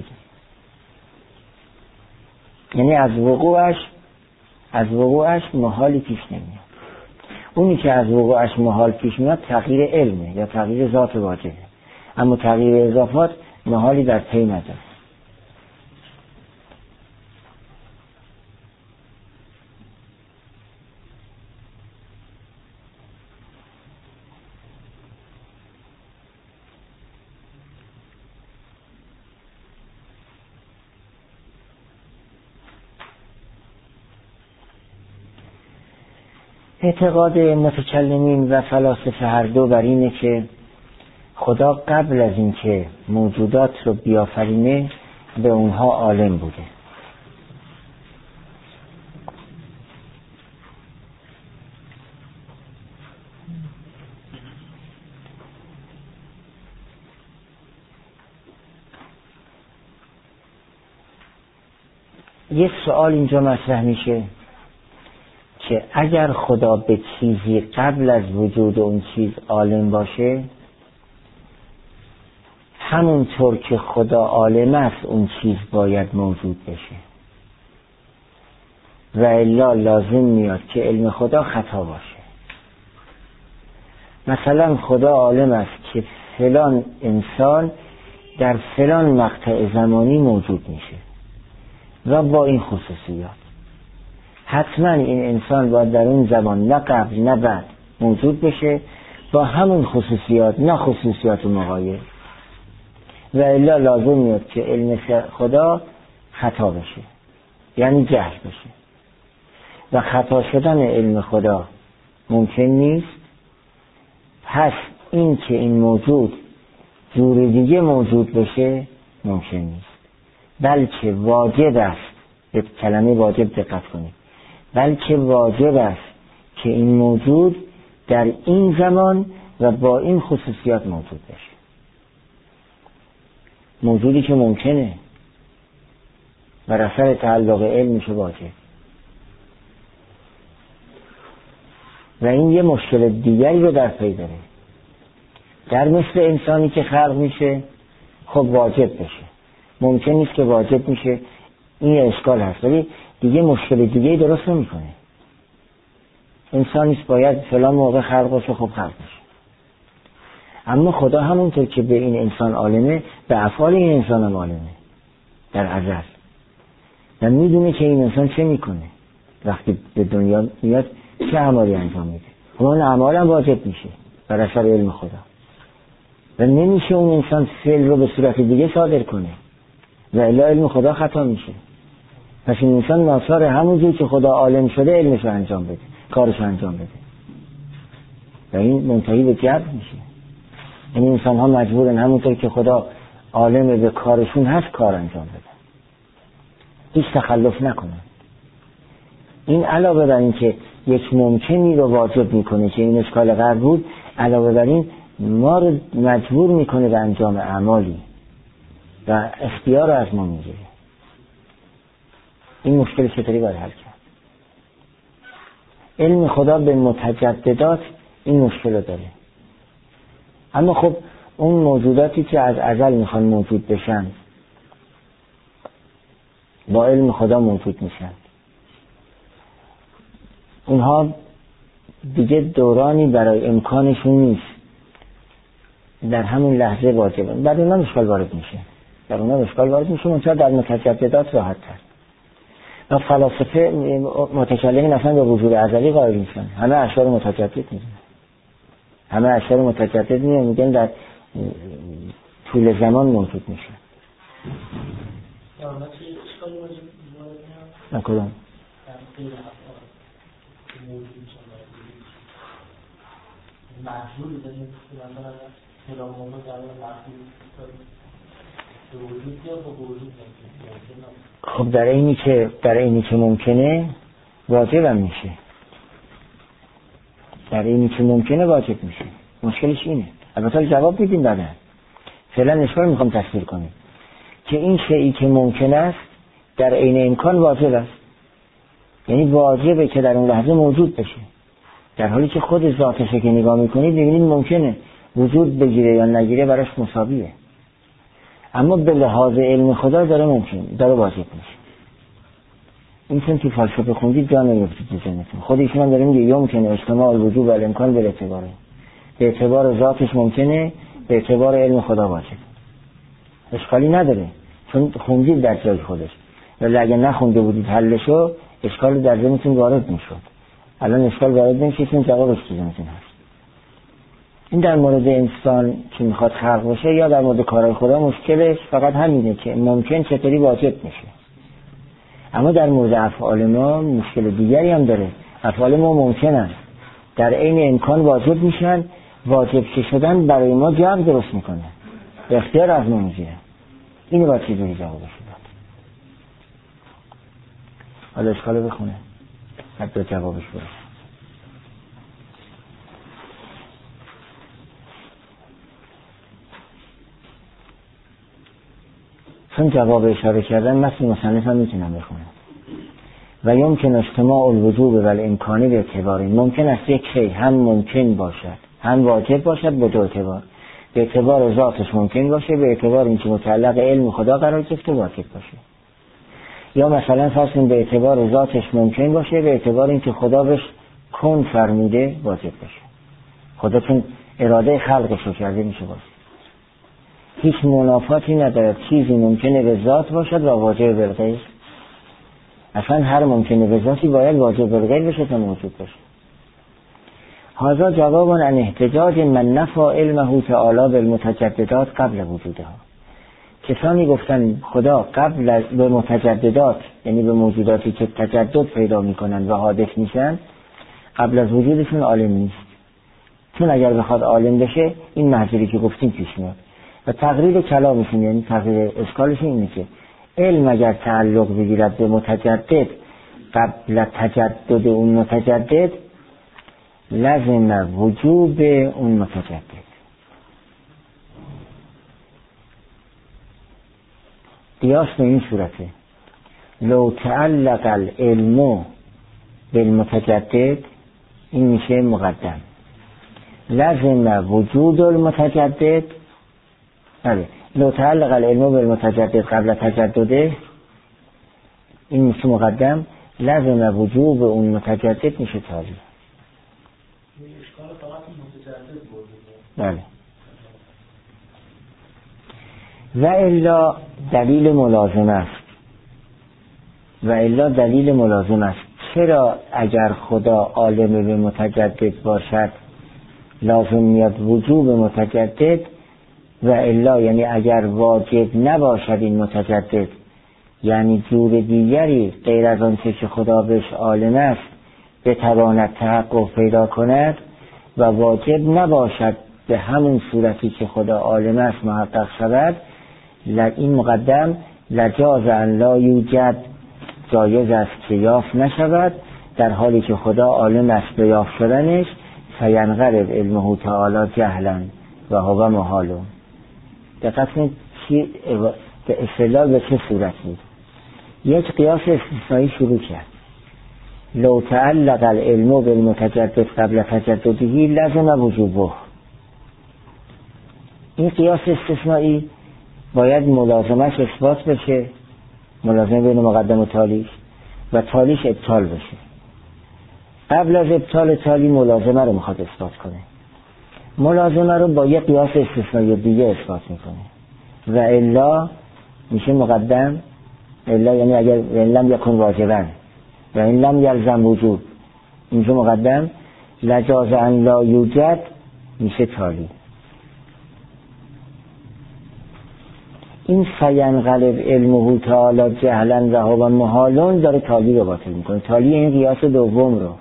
A: یعنی از وقوعش از وقوعش محالی پیش نمیاد. اونی که از وقوعش محال پیش میاد تغییر علمه یا تغییر ذات واجبه، اما تغییر اضافات محالی در پی نداره. اعتقاد متکلمین و فلاسفه هر دو بر اینه که خدا قبل از اینکه موجودات رو بیافرینه به اونها عالم بوده. یه سوال اینجا مطرح میشه که اگر خدا به چیزی قبل از وجود اون چیز عالم باشه، همونطور که خدا عالم است اون چیز باید موجود بشه و الا لازم میاد که علم خدا خطا باشه. مثلا خدا عالم است که فلان انسان در فلان مقطع زمانی موجود میشه و با این خصوصیات، حتما این انسان باید در اون زمان نه قبل نه بعد موجود بشه با همون خصوصیات، نه خصوصیات مغایر، و الا لازم میاد که علم خدا خطا بشه، یعنی جهل بشه. و خطا شدن علم خدا ممکن نیست. پس این که این موجود جور دیگه موجود بشه ممکن نیست، بلکه واجب است، به کلمه واجب دقت کنید، بلکه واجب است که این موجود در این زمان و با این خصوصیات موجود بشه. موجودی که ممکنه بر اثر تعلق علم میشه واجب. و این یه مشکل دیگری رو در پی داره. در مثل انسانی که خلق میشه خب واجب بشه، ممکن نیست که واجب میشه، این اشکال هست، ولی دیگه مشکل دیگه‌ای درست نمیکنه. انسانیست باید فلان موقع خلق باشه، خب خلق میشه. اما خدا همونطور که به این انسان عالمه، به افعال این انسان هم عالمه در ازل، و میدونه که این انسان چه میکنه وقتی به دنیا میاد، چه اعمالی انجام میده. خب اون اعمال هم واجب میشه بر اثر علم خدا و نمیشه اون انسان فعل رو به صورت دیگه صادر کنه و الا علم خدا خطا میشه. پس این انسان ناچار همونجور که خدا عالم شده علمش رو انجام بده، کارش رو انجام بده و این منتهی به جبر میشه. این انسان ها مجبورن همونطور که خدا عالم به کارشون هست کار انجام بده، هیچ تخلف نکنن. این علاوه بر این که یک ممکنی رو واجب میکنه که این اشکال غرب بود، علاوه بر این ما رو مجبور میکنه به انجام اعمالی و اختیار رو از ما میگیره. این مشکل چطوری باید حل کرد؟ علم خدا به متجددات این مشکل رو داره. اما خب اون موجوداتی که از ازل میخوان موجود بشن با علم خدا موجود میشن، اونها دیگه دورانی برای امکانشون نیست، در همون لحظه واجبه. بعد اونها اشکال وارد میشه، در اونها اشکال وارد میشه، منتها در متجددات راحت تر. و فلاسفه متکلمین اصلا به وجود ازلی قائل نیستن، همه اشیاء متجدد میدونن، همه اشیاء متجدد میگن در طول زمان موجود میشه.
B: یا مثلا اشکالی وارد
A: نه کدام؟
B: محجوری داریم مثلا فلان موقع در محجوری به وجود یا به وجود نمیشه.
A: خب در اینی که در اینی که ممکنه واجب هم میشه، در اینی که ممکنه واجب میشه. مشکلش اینه. البته جواب میدیم بعدا. فعلا اشکال میخوام تصویر کنیم که این شیئی که ممکن است در عین امکان واجب است، یعنی واجبه که در اون لحظه موجود بشه، در حالی که خود ذاتش که نگاه میکنید میبینید ممکنه وجود بگیره یا نگیره براش مساویه، اما به لحاظ علم خدا داره ممکن داره واجب میشه. این چون تو فلسفه خوندید جا نمیفتید تو ذهنتون. خود ایشون هم داره میگه یمکنه اجتماع الوجود و الامکان به اعتباره، به اعتبار ذاتش ممکنه، به اعتبار علم خدا واجب. اشکالی نداره چون خوندید در جای خودش، ولی اگه نخونده بودید حلشو اشکال در ذهنتون وارد میشد. الان اشکال وارد نمیشه چون جوابش تو ذهنتون هست. این در مورد انسان که میخواد خلق بشه یا در مورد کارهای خدا مشکلش فقط همینه که ممکن چطوری واجب میشه. اما در مورد افعال ما مشکل دیگری هم داره. افعال ما ممکنن در عین امکان واجب میشن، واجب که شدن برای ما جبر درست میکنه، به اختیار از ما میگیره. اینو باید چیزی جوابش داد. حالا اشکالو بخونه حتی جوابش برسه. چون جواب اشاره کردن مثل مصنف هم میتونم بخونم. و یمکن اجتماع الوجوب و الامکانی به اعتباری، ممکن است یک شی هم ممکن باشد هم واجب باشد به دو اعتبار. به اعتبار ذاتش ممکن باشه، به اعتبار اینکه متعلق علم خدا قرار گرفته واجب باشه. یا مثلا فرض کنید به اعتبار ذاتش ممکن باشه، به اعتبار اینکه خدا بهش کن فرموده واجب باشه. خدا چون اراده خلقش رو کرده میشه باشه. هیچ منافاتی ندارد چیزی ممکنه به ذات باشد و واجب بالغیر. اصلا هر ممکنه به ذاتی باید واجب بالغیر بشه تا موجود باشه. هذا جواب عن احتجاج من نفى علمه تعالی بالمتجددات قبل وجودها. کسانی گفتن خدا قبل به متجددات، یعنی به موجوداتی که تجدد پیدا میکنن و حادث میشن، قبل از وجودشون عالم نیست. چون اگر بخواد عالم بشه این محضری که گفتیم پیش میاد. و تقریر کلامشون، یعنی تقریر اشکالشون اینه که علم اگر تعلق بگیرد به متجدد قبل تجدد اون متجدد، لازم وجوب اون متجدد. قیاس به این صورته: لو تعلق العلم بالمتجدد، این میشه مقدم، لازم وجود المتجدد. بله، لو تعلق العلم بالمتجدد قبل تجدده، این میشه مقدم، لازم وجوب اون متجدد میشه تالی. بله. و الا دلیل ملازم است. و الا دلیل ملازم است. چرا اگر خدا عالم به متجدد باشد لازم میاد وجوب متجدد؟ و الا یعنی اگر واجب نباشد این متجدد، یعنی جور دیگری غیر از آن که خدا بهش عالم است بتواند تحقق پیدا کند و واجب نباشد به همون صورتی که خدا عالم است محقق شود، این مقدم لجاز ان لا یوجد، جایز است که یافت نشود، در حالی که خدا عالم است به یافت شدنش. فینقلب علمه تعالی جهلا و هو محال. دقت کنید به استدلال به چه صورت بود. یک قیاس استثنایی شروع کرد: لو تعلق العلم بالمتجدد قبل تجدده لازم وجوبه. این قیاس استثنایی باید ملازمش اثبات بشه، ملازمه بین مقدم و تالیش، و تالیش ابطال بشه. قبل از ابطال تالی ملازمه رو میخواد اثبات کنه، ملازمه رو با یک قیاس استثنایی دیگه اثبات میکنه. و الا میشه مقدم. الا یعنی اگر لم یکن واجبا و این لم یلزم وجود، میشه مقدم. لجاز ان لا یوجد میشه تالی. این فینقلب علمه تعالی جهلا و هو محال داره تالی رو باطل میکنه. تالی این قیاس دوم رو،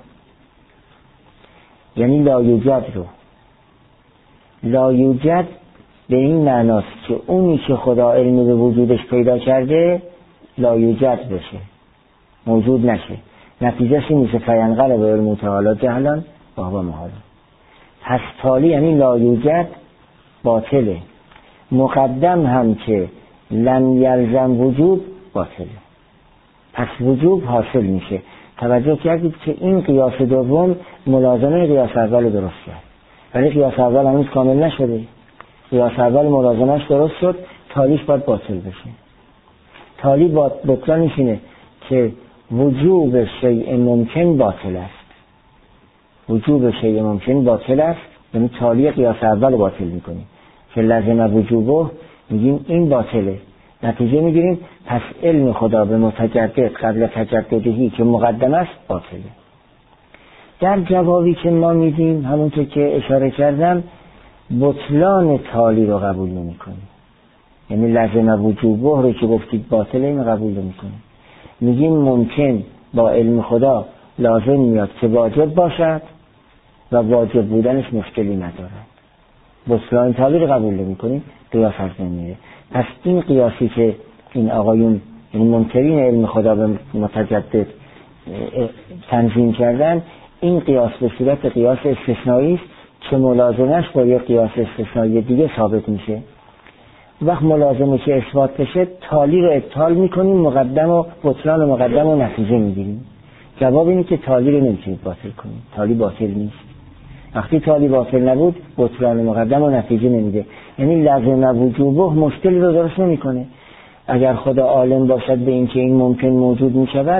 A: یعنی لا یوجد رو. لا یوجد به این معناست که اونی که خدا علم به وجودش پیدا کرده لا یوجد بشه، موجود نشه. نتیجهش این میشه فینقلب علمه تعالی جهلا و هو محال. پس تالی یعنی لا یوجد باطله. مقدم هم که لم یلزم وجود باطله، پس وجوب حاصل میشه. توجه کردید که این قیاس دوم ملازمه قیاس اول درست کرد، ولی قیاس اول هنوز کامل نشده. قیاس اول ملازمش درست شد، تالیش باید باطل بشه. تالی بطلانش اینه که وجوب شیء ممکن باطل است. وجوب شیء ممکن باطل است، یعنی تالی قیاس اول باطل میکنیم که لازم وجوبه، میگیم این باطله. نتیجه میگیریم پس علم خدا به متجدد قبل تجددهی که مقدم است باطله. در جوابی که ما میدیم همونطور که اشاره کردم بطلان تالی رو قبول نمی کنیم، یعنی لازم وجوبه رو که گفتید باطله این قبول نمی کنیم. میگیم ممکن با علم خدا لازم میاد که واجب باشد و واجب بودنش مشکلی ندارد. بطلان تالی رو قبول نمی کنیم، قیاس از نمیره. پس این قیاسی که این آقایون یعنی منکرین علم خدا به متجدد تنظیم کردن، این قیاس به صورت قیاس استثنایی است که ملازمش با یک قیاس استثنایی دیگه ثابت میشه. وقت ملازمه که اثبات بشه تالی رو ابطال میکنیم، مقدم و بطلان و مقدم و نتیجه میگیریم. جواب اینه که تالی رو نمیتونید باطل کنید، تالی باطل نیست. وقتی تالی باطل نبود بطلان مقدم و نتیجه نمیده. یعنی لازم وجوبه مشکل رو درست نمیکنه. اگر خدا عالم باشد به این که این ممکن موجود میشود،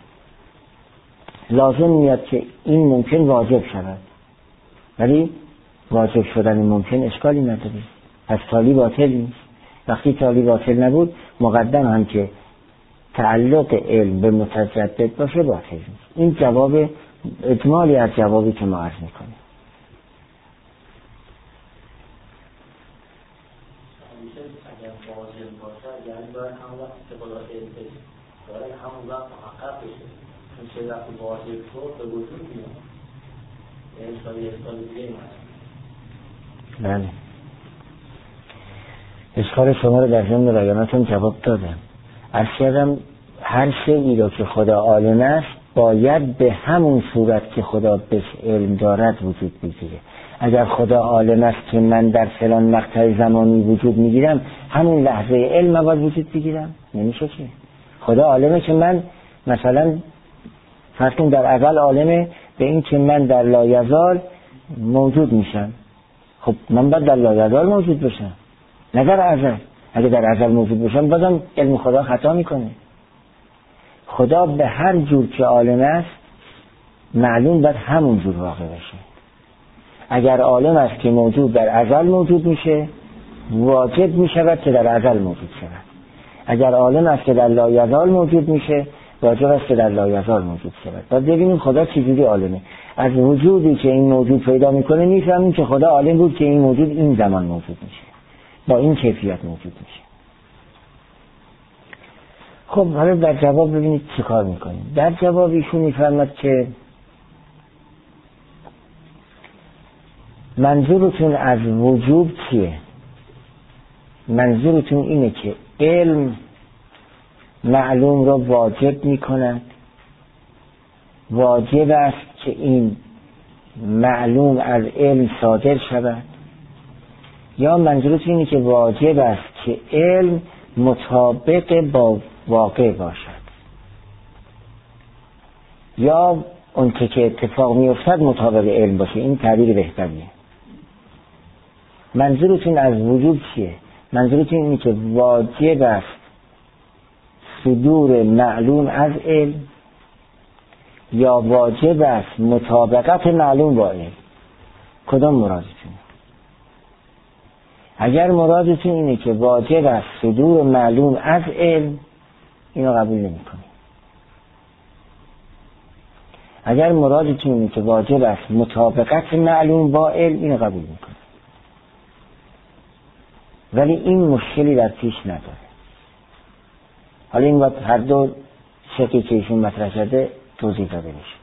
A: لازم میاد که این ممکن واجب شود، ولی واجب شدن ممکن اشکالی نداره، پس تالی باطل نیست. وقتی تالی باطل نبود مقدم هم که تعلق علم به متجدد باشه باطل نیست. این جواب اجمالی از جوابی که ما عرض میکنیم.
B: اگر واجب باشه یعنی باید همون وقت که خدا علم بشه باید همون وقت محقق بشه، چون چه وقتی واجب شد به وجود میاد، یعنی سالی اشکال دیگه این هست.
A: بله، اشکال شما رو در ضمن بیاناتم جواب دادم. عرض کردم هر شیئی رو که خدا عالم است باید به همون صورت که خدا بهش علم دارد وجود بگیره. اگر خدا عالم است که من در فلان مقطع زمانی وجود میگیرم، همون لحظه علم باید وجود بگیرم؟ نمیشه که. خدا عالمه که من مثلا فرض کن در اول عالمه به این که من در لایزال موجود میشم. خب من باید در لایزال موجود بشم، نه در ازل. اگه در ازل موجود بشم بازم علم خدا خطا میکنه. خدا به هر جور که عالم است معلوم باید همون جور واقع بشه. اگر عالم است که موجود در ازل موجود میشه، واجب میشود که در ازل موجود شود. اگر عالم است که در لایزال موجود میشه، واجب است که در لایزال موجود شود. باید ببینیم خدا چجوری عالمه. از وجودی که این موجود پیدا میکنه میفهمیم که خدا عالم بود که این موجود این زمان موجود میشه، با این کیفیت موجود میشه. خب حالا در جواب ببینید چی کار میکنیم. در جواب ایشون میفرماد که منظورتون از وجوب چیه؟ منظورتون اینه که علم معلوم را واجب میکند، واجب است که این معلوم از علم صادر شود، یا منظورتون اینه که واجب است که علم مطابق با واقع باشد، یا اون که اتفاق میافتد مطابق علم باشه؟ این تعبیر بهتریه. منظورتون از وجود چیه؟ منظورتون اینه که واجب است صدور معلوم از علم، یا واجب است مطابقت معلوم با علم؟ کدام مرادتونه؟ اگر مرادتون اینه که واجب است صدور معلوم از علم، اینو قبول نمی کنیم. اگر مرادتون اینه که واجب است مطابقت معلوم با علم، اینو قبول می کنیم. ولی این مشکلی در پیش نداره. حالا این وقت هر دو شکلی که ایشون مطرح شده توضیح داده میشه.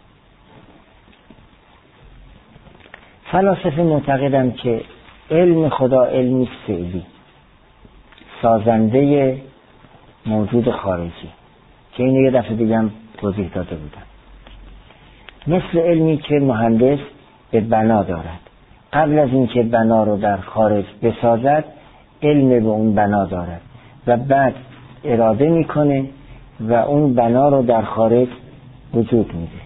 A: فلاسفه معتقدن که علم خدا علمی فعلی، سازنده موجود خارجی، که اینو یه دفعه دیگه هم توضیح داده بودم. مثل علمی که مهندس به بنا دارد، قبل از اینکه بنا رو در خارج بسازد علم به اون بنا دارد و بعد اراده میکنه و اون بنا رو در خارج وجود میده.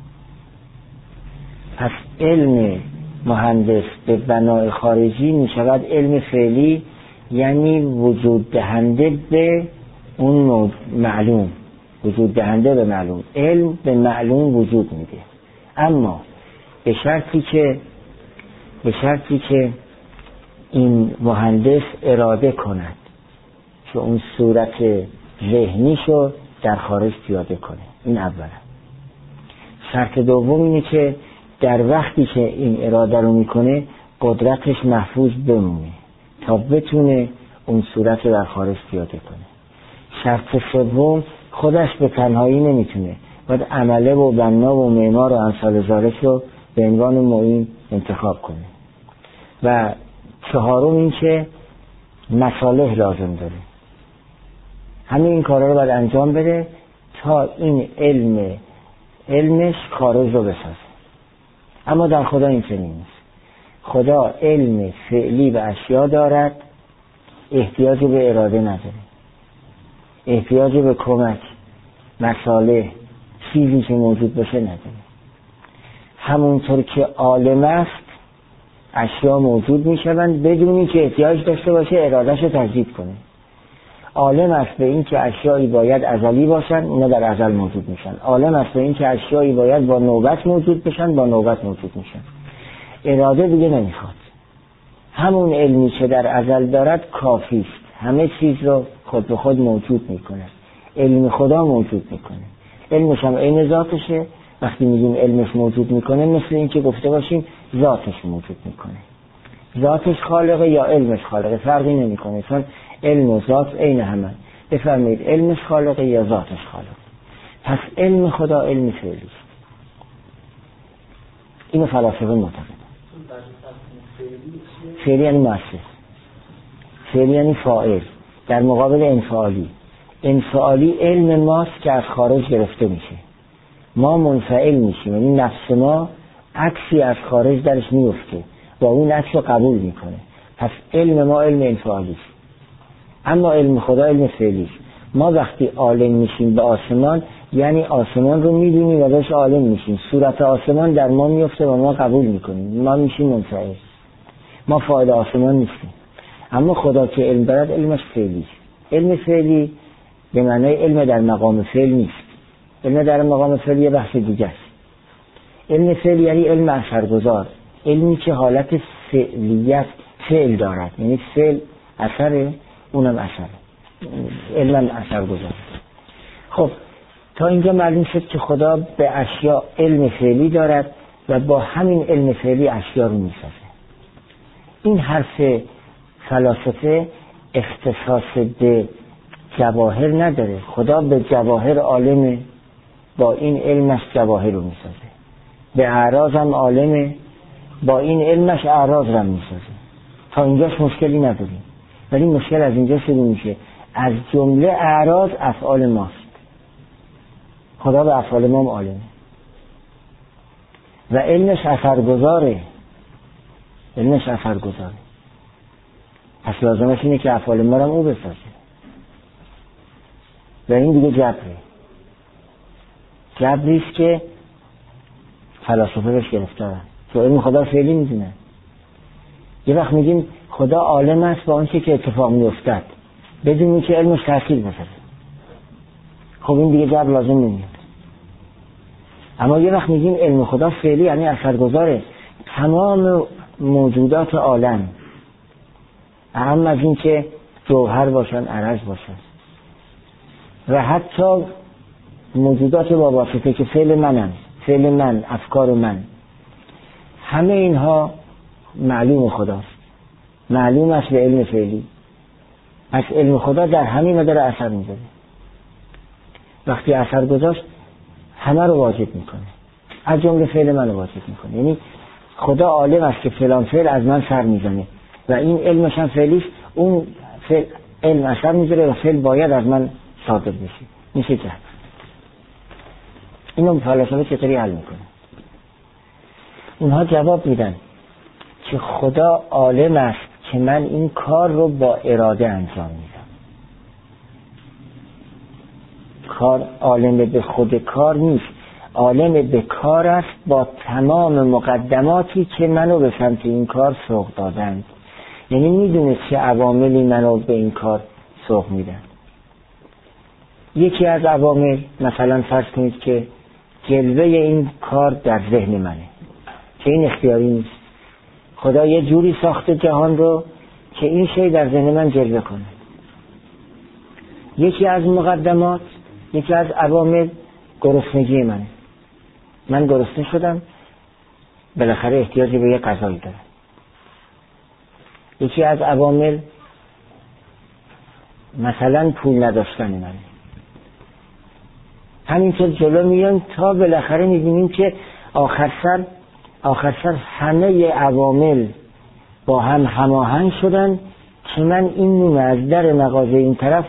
A: پس علم مهندس به بنای خارجی میشود علم فعلی، یعنی وجود دهنده به اون معلوم، وجود دهنده به معلوم. علم به معلوم وجود میده، اما به شرطی که به شرطی که این مهندس اراده کند که اون صورت ذهنیشو در خارج پیاده کنه. این اولا. شرط دوم اینه که در وقتی که این اراده رو میکنه قدرتش محفوظ بمونه تا بتونه اون صورت رو در خارج پیاده کنه. شرط سوم خودش به تنهایی نمیتونه، باید عمله و بنا و معمار و امثال ذالک رو به عنوان معین انتخاب کنه. و چهارم این که مصالح لازم داره، همه این کارا رو باید انجام بده تا این علم علمش خارج رو بسازه. اما در خدا این چنین نیست. خدا علم فعلی به اشیا دارد، احتیاج به اراده نداره، احتیاج به کمک، مصالح، چیزی که موجود باشه نداره. همونطور که عالم است اشیا موجود میشوند بدونی که احتیاج داشته باشه ارادهش رو تجدید کنه. عالم است به این که اشیایی باید ازلی باشن، اونا در ازل موجود میشن. عالم است به این که اشیایی باید با نوبت موجود بشن، با نوبت موجود میشن. اراده دیگه نمیخواد. همون علمی که در ازل دارد کافی است، همه چیز رو خود به خود موجود میکنه. علم خدا موجود میکنه. علمش هم عین ذاتشه. وقتی میگیم علمش موجود میکنه مثل این که گفته باشیم ذاتش موجود میکنه. ذاتش خالقه یا علمش خالقه فرقی نمیکنه، چون علم و ذات عین همه. بفرمایید علمش خالقه یا ذاتش خالقه. پس علم خدا علم فعلی است. اینو فلاسفه معتقدن. فعلی یعنی مؤسس، فعلی یعنی فاعل در مقابل انفعالی. انفعالی علم ماست که از خارج گرفته میشه، ما منفعل میشیم، یعنی نفس ما عکسی از خارج درش میفته و اون عکس رو قبول میکنه. پس علم ما علم انفعالی است، اما علم خدا علم فعلی است. ما وقتی عالم میشیم به آسمان یعنی آسمان رو میبینیم و بهش عالم میشیم، صورت آسمان در ما میفته و ما قبول میکنیم، ما میشیم منفعل، ما فاعل آسمان نیستیم. اما خدا که علم دارد علمش فعلی است. علم فعلی به معنای علم در مقام فعل نیست. علم در مقام فعل یه بحث دیگه است. علم فعل یعنی علم اثرگذار، علمی که حالت فعلیت فعل دارد، یعنی فعل اثره اونم اثره، علم اثرگذار. خب تا اینجا معلوم شد که خدا به اشیا علم فعلی دارد و با همین علم فعلی اشیا رو میسازه. این حرف فلاسفه اختصاص به جواهر نداره. خدا به جواهر عالمه، با این علمش جواهر رو میسازه. به اعراض هم عالمه، با این علمش اعراض رو میسازه. تا اینجاش مشکلی نداریم، ولی مشکل از اینجا شروع میشه. از جمله اعراض افعال ماست. خدا به افعال ما عالمه و علمش اثرگذاره، علمش اثرگذاره. پس لازمش اینه که افعال ما رو او بسازه و این دیگه جبره. جبریست که فلاسفه بهش گرفتارن، تو علم خدا فعلی میدونن. یه وقت میگیم خدا عالم است با آنچه که اتفاق میافتد بدون که علمش تاثیر بذاره. خب این دیگه جبر لازم نمیاد. اما یه وقت میگیم علم خدا فعلی یعنی اثرگذاره. تمام موجودات عالم، اهم از این که جوهر باشن عرض باشن و حتی موجودات با واسطه که فعل منن، فعل من، افکار من، همه اینها معلوم خداست، معلوم است به علم فعلی. پس علم خدا در همین مدار اثر میذاره. وقتی اثر گذاشت همه رو واجد میکنه، از جمله فعل من رو واجد میکنه. یعنی خدا عالم است که فلان فعل از من سر میزنه و این علمش هم فعلیست، اون فعل علم اثر میذاره و فعل باید از من صادر بشه. میشه که اینو فلاسفه چطوری حل میکنه؟ اونها جواب میدن که خدا عالم است که من این کار رو با اراده انجام میدم. کار عالم به خود کار نیست، عالم به کار است با تمام مقدماتی که منو به سمت این کار سوق دادند. یعنی میدونه چه عواملی منو به این کار سوق میدن. یکی از عوامل مثلا فرض کنید که جلوه این کار در ذهن منه که این اختیاری نیست. خدا یه جوری ساخته جهان رو که این شی در ذهن من جلوه کنه. یکی از مقدمات، یکی از عوامل گرسنگی منه. من گرسنه شدم، بالاخره احتیاجی به یه غذایی دارم. یکی از عوامل مثلا پول نداشتن منه. همینطور جلو میان تا بالاخره میبینیم که آخر سر آخر سر همه عوامل با هم هماهنگ شدن که من این نون از در مغازه این طرف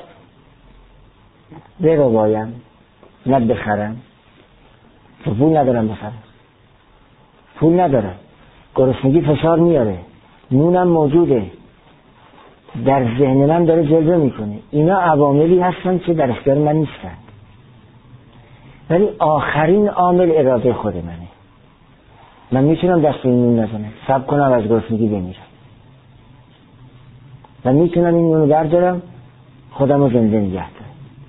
A: برو بایم نه بخرم، پول ندارم بخرم، پول ندارم، گرسنگی فشار میاره، نونم موجوده در ذهن من داره جلوه میکنه. اینا عواملی هستن که در اختیار من نیستن، ولی آخرین عامل اراده خود منه. من میتونم دست این نون نزنم، صبر کنم از گرسنگی بمیرم و میتونم این نون بردارم خودم رو زنده نگه دارم.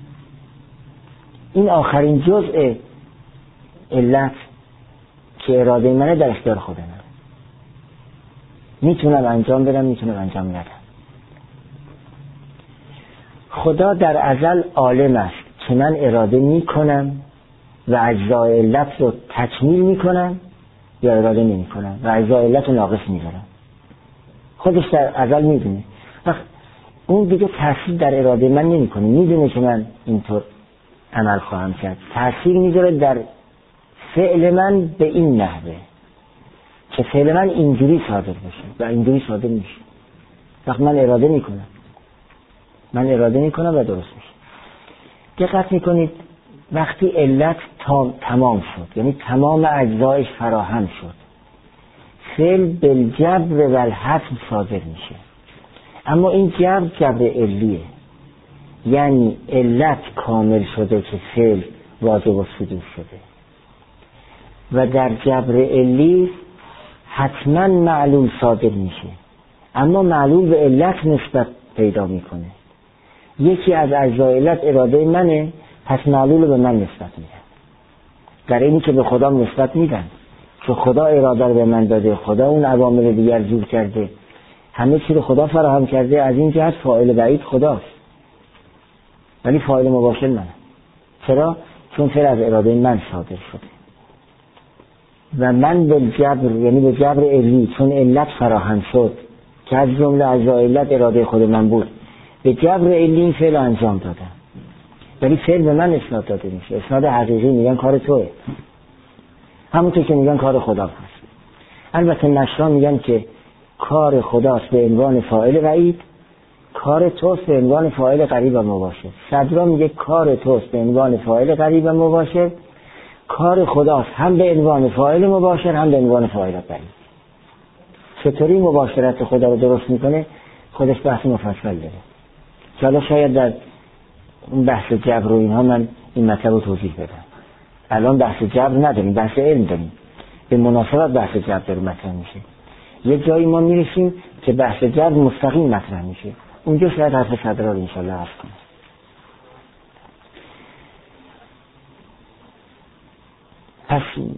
A: این آخرین جزء علت که اراده منه در اختیار خودم، میتونم انجام بدم میتونم انجام ندم. خدا در ازل عالم است که من اراده میکنم و اجزای علت رو تکمیل میکنم یا اراده نمیکنم و اجزای علت رو ناقص میذارم. خودش در ازل میدونه، وقت اون دیگه تاثیر در اراده من نمیکنه، میدونه که من اینطور عمل خواهم کرد. تاثیر میذاره در فعل من به این نحوه که فعل من اینجوری صادر بشه و اینجوری صادر میشه. وقت من اراده میکنم من اراده میکنم و درست میشه. دقت میکنید وقتی علت تمام شد، یعنی تمام اجزایش فراهم شد، فعل بالجبر و الحتم صادر میشه. اما این جبر جبر علیه، یعنی علت کامل شده که فعل واجب و صدور شده و در جبر علی حتما معلول صادر میشه، اما معلول به علت نسبت پیدا میکنه. یکی از اجزای علت اراده منه، پس معلول به من نسبت میدن. در اینی که به خدا نسبت میدن که خدا اراده رو به من داده، خدا اون عوامل دیگر جور کرده، همه چی رو خدا فراهم کرده. از این جهت فاعل بعید خداست ولی فاعل مباشر منه. چرا؟ چون فعل از اراده من صادر شده و من به جبر، یعنی به جبر علی، چون علت فراهم شد که از جمله اجزای علت اراده خود من بود، به جبر علی این فعل انجام دادم، ولی فعل به من اسناد داده میشه. اسناد حقیقی میگن کار توه، همونطور که میگن کار خدا هست. البته نشرا میگن که کار خداست به عنوان فاعل بعید، کار توست به عنوان فاعل قریب و مباشر. صدرا میگه کار توست به عنوان فاعل قریب و مباشر، کار خداست هم به عنوان فاعل مباشر هم به عنوان فاعل قریب. چطوری مباشرت خدا رو درست میکنه خودش بحث مفصل داره که حالا شاید در اون بحث جبر و اینها من این مطلب رو توضیح بدم. الان بحث جبر نداریم، بحث علم داریم، به مناسبت بحث جبر داره مطرح میشه. یه جایی ما میرسیم که بحث جبر مستقیم مطرح میشه، اونجا شاید حرف صدرا رو انشالله عرض کنم. پس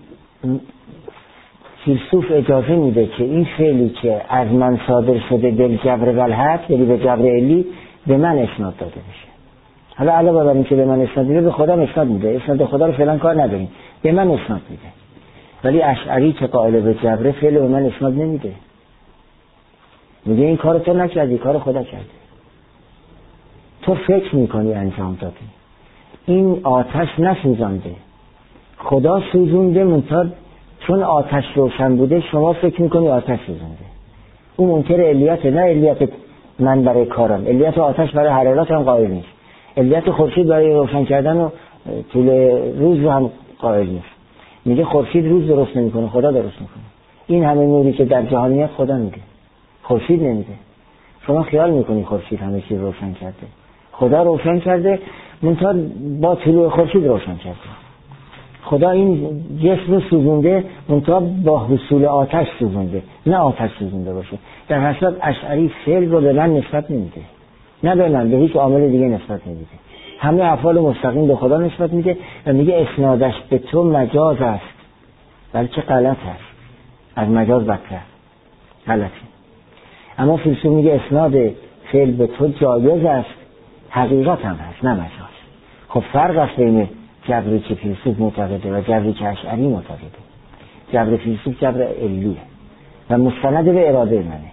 A: فیلسوف اجازه میده که این فعلی که از من صادر شده به جبر والحد، یعنی به جبر علی، به من اسناد داده بشه. حالا علاوه بر این که به من اسناد میده، به خدا اسناد میده. اسناد خدا رو فعلا کار نداریم، به من اسناد میده. ولی اشعری که قائل به جبر، فعل به من اسناد نمیده، میگه این کار تو نکردی، کار خدا کرده. تو فکر میکنی انجام دادی، این آتش نسوزانده، خدا سوزونده. منتها چون آتش روشن بوده شما فکر میکنی آتش سوزونده. اون منکر علیت، نه علیت من برای کارم، علیت آتش برای حرارت هم قائل نیست، علیت خورشید برای روشن کردن و طول روز رو هم قائل نیست. میگه خورشید روز درست نمیکنه، خدا درست میکنه. این همه نوری که در جهانیت خدا میده، خورشید نمیده. شما خیال میکنی خورشید همه چیز روشن کرده، خدا روشن کرده، منتها با طلوع خورشید روشن کرده. خدا این جسم رو سوزونده، منتها با حصول آتش سوزونده، نه آتش سوزونده باشه. در حساب اشعری فعل رو به من نسبت نمیده، نه به من، به هیچ عامل دیگه نسبت نمیده. همه افعال مستقیم به خدا نسبت میده و میگه اسنادش به تو مجاز است، بلکه غلط است، از مجاز بدتر، غلطه. اما فیلسوف میگه اسناد فعل به تو جایز است، حقیقت هم هست، نه مجاز. خب فرق است بین جبری که فیلسوف معتقده و جبری که اشعری معتقده. جبر فیلسوف جبر علیه و مستند به اراده منه.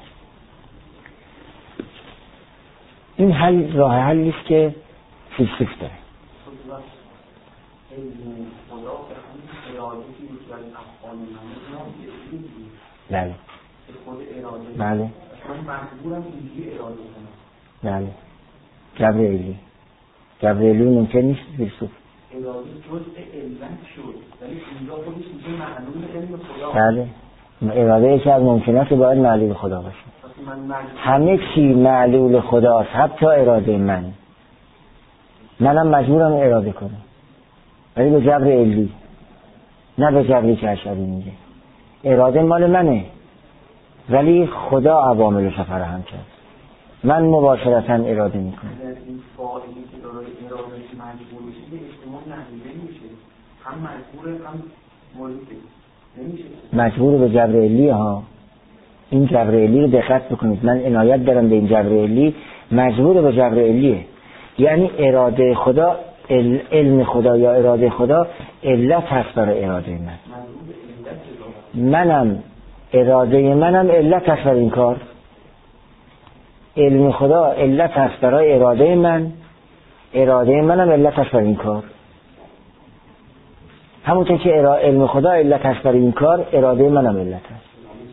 A: این حل راه حلی است که فیلسوف داره. بله بله بله جبر علی، جبر علی ممکن نیست فیلسوف.
B: اراده جزء علت شد ولی اینجا خودش میشه معلوم علم خدا.
A: بله، اراده یکی از ممکنات باید معلول خدا باشه. همه چی معلول خداست، حتی اراده من. منم مجبورم اراده کنم ولی به جبر علی، نه به جبری که اشعری میگه. اراده مال منه، ولی خدا عواملش رو فراهم کرد. من مباشرتا اراده میکنم.
C: این فاعلی که داره ارادهش مجبور میشه به احتمال نمیشه، هم مجبوره هم موریده نمیشه.
A: مجبور به جبر علی ها. این جبر علی رو دقت بکنید، من عنایت دارم به این جبر علی. مجبور به جبر علیه، یعنی اراده خدا، علم خدا یا اراده خدا علت هست برای اراده من. منم اراده منم علت هست برای این کار. علم خدا علت هست برای اراده من، اراده منم علت هست برای این کار. همونطور که علم خدا علت هست برای این کار، اراده منم علت هست.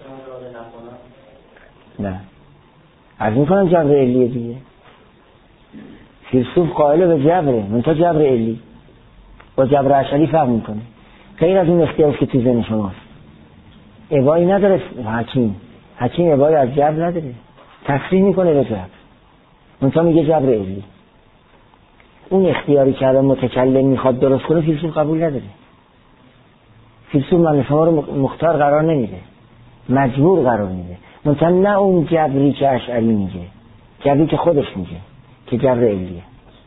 A: نه از این کنم جبر علیه دیگه. فیلسوف قائل به جبره، منتها جبر علی با جبر اشعری فرق میکنه. غیر از اون اختیاری که تو ذهن شماست. ابایی نداره حکیم. حکیم ابایی از جبر نداره، تصریح میکنه به جبر، منتها میگه جبر علی. اون اختیاری که الان متکلم میخواد درست کنه فیلسوف قبول نداره. فیلسوف من شما رو مختار قرار نمیده، مجبور قرار میده، منتها نه اون جبری که اشعری میگه، جبری که خودش میگه که جبر علیه.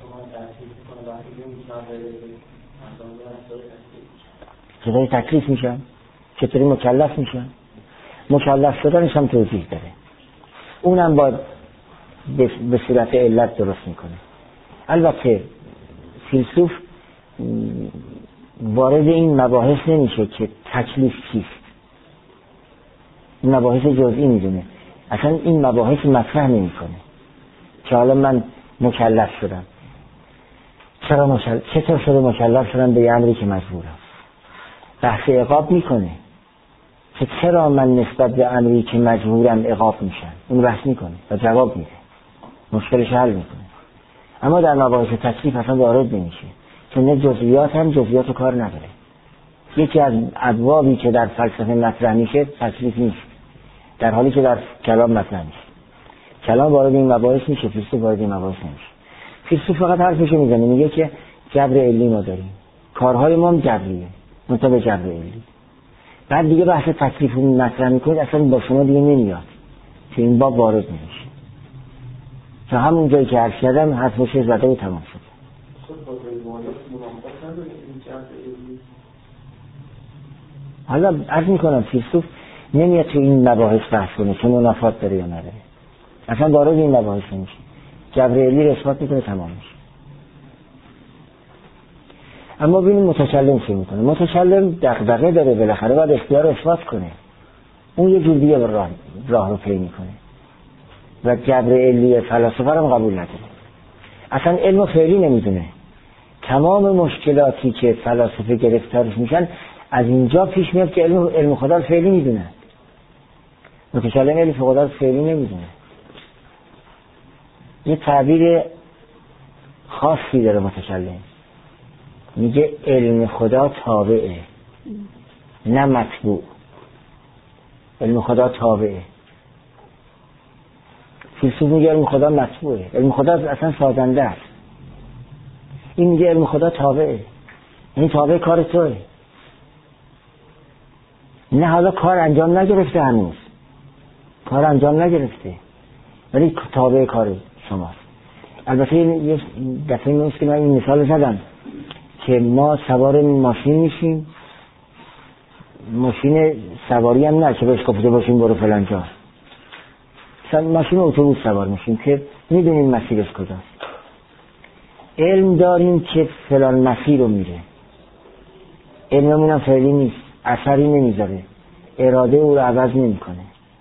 A: چطوری تکلیف میشن؟ چطوری مکلف میشن؟ مکلف شدنش هم توضیح داره، اونم با به صورت علت درست میکنه. البته فیلسوف وارد این مباحث نمیشه که تکلیف چیست، این مباحث جزئی میدونه، اصلا این مباحث مطرح نمیکنه که حالا من مکلف شدم، چرا مکلف، چطور شده مکلف شدم به یه امری که مجبورم. بحث عقاب میکنه که چرا من نسبت به امری که مجبورم عقاب میشم، اون بحث میکنه و جواب میده، مشکلش حل میکنه. اما در مباحث تکلیف اصلا وارد نمیشه، چون نه جزئیات هم جزئیات رو کار نداره. یکی از ابوابی که در فلسفه مطرح میشه تکلیف نیست، در حالی که در کلام مطرح میشه. کلام وارد این مباحث میشه، فیلسوف وارد این مباحث نمیشه. فیلسوف فقط حرفشو میزنه، میگه که جبر علی ما داریم، کارهای ما هم جبریه، منتها به جبر علی. بعد دیگه بحث تکلیف رو مطرح میکنه، اصلا با شما دیگه نمیاد که این باب وارد نمیشه. تا همون جایی که حرف کردم حرفش زده و تمام شد. حالا عرض میکنم فیلسوف نمیاد تو این مباحث بحث کنه که منافات داره یا نداره، اصلا وارد این مباحث نمیشه. جبر علی رو اثبات میکنه، تمام میشه. اما ببینیم متکلم چه میکنه. متکلم دغدغه داره، بالاخره باید اختیار رو اثبات کنه. اون یه جور دیگه راه راه رو طی میکنه و جبر علی فلاسفه رو قبول نداره. اصلا علم فعلی نمیدونه. تمام مشکلاتی که فلاسفه گرفتارش میشن از اینجا پیش میاد که علم علم خدا رو فعلی میدونه. متکلم علم خدا رو فعلی نمیدونه. یه تعبیر خاصی داره متکلم، میگه علم خدا تابعه نه مطبوع. علم خدا تابعه. فیلسوف میگه علم خدا مطبوعه، علم خدا اصلا سازنده است. این میگه علم خدا تابعه، این تابع کار توه. نه حالا کار انجام نگرفته، هنوز کار انجام نگرفته ولی تابع کار شماست. البته یه دفعه نیست که من این مثال زدم که ما سوار ماشین میشیم، ماشین سواری هم نه که بهش گفته باشیم برو فلان جا، ماشین اتوبوس سوار میشیم که میدونیم مسیرش کجاست. علم داریم که فلان مسیر رو میره، علممون هم فعلی نیست، اثری نمیذاره، اراده او رو عوض نمیکنه،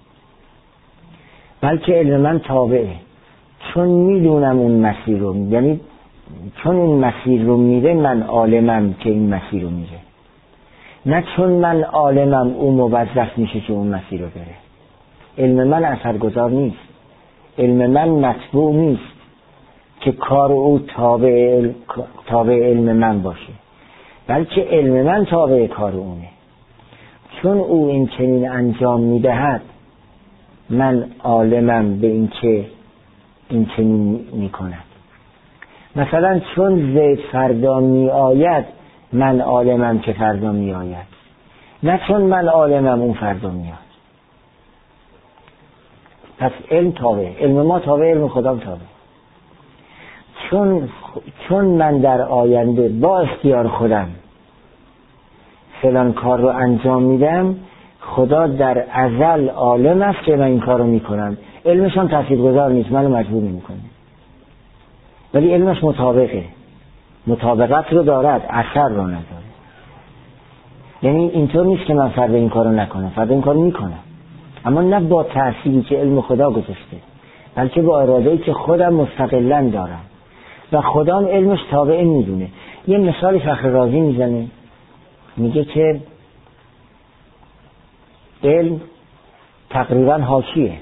A: بلکه علم من تابعه، چون میدونم اون مسیر رو، یعنی چون این مسیر رو میره من عالمم که این مسیر رو میره، نه چون من عالمم اون موظف میشه که اون مسیر رو بره. علم من اثرگذار نیست، علم من مطبوع نیست که کار او تابع تابع علم من باشه، بلکه علم من تابع کار اونه. چون او این چنین انجام میدهد من عالمم به این که این چنین میکند. مثلا چون زید فردا می آید من عالمم که فردا می آید. نه چون من عالمم اون فردا میاد. پس علم تابع، علم ما تابع، علم خدا تابع. چون چون من در آینده با اختیار خودم فلان کار رو انجام میدم، خدا در ازل عالم است که من این کار رو میکنم. علمش هم تاثیرگذار نیست، منو مجبور نمیکنه، ولی علمش مطابقه، مطابقت رو دارد، اثر رو نداره. یعنی اینطور نیست که من فردا این کار رو نکنم، فردا این کار رو میکنم، اما نه با تأثیری که علم خدا گذاشته، بلکه با اراده‌ای که خودم مستقلاً دارم و خدام علمش تابع میدونه. یه مثال فخر رازی میزنه، میگه که علم تقریبا حاکیه،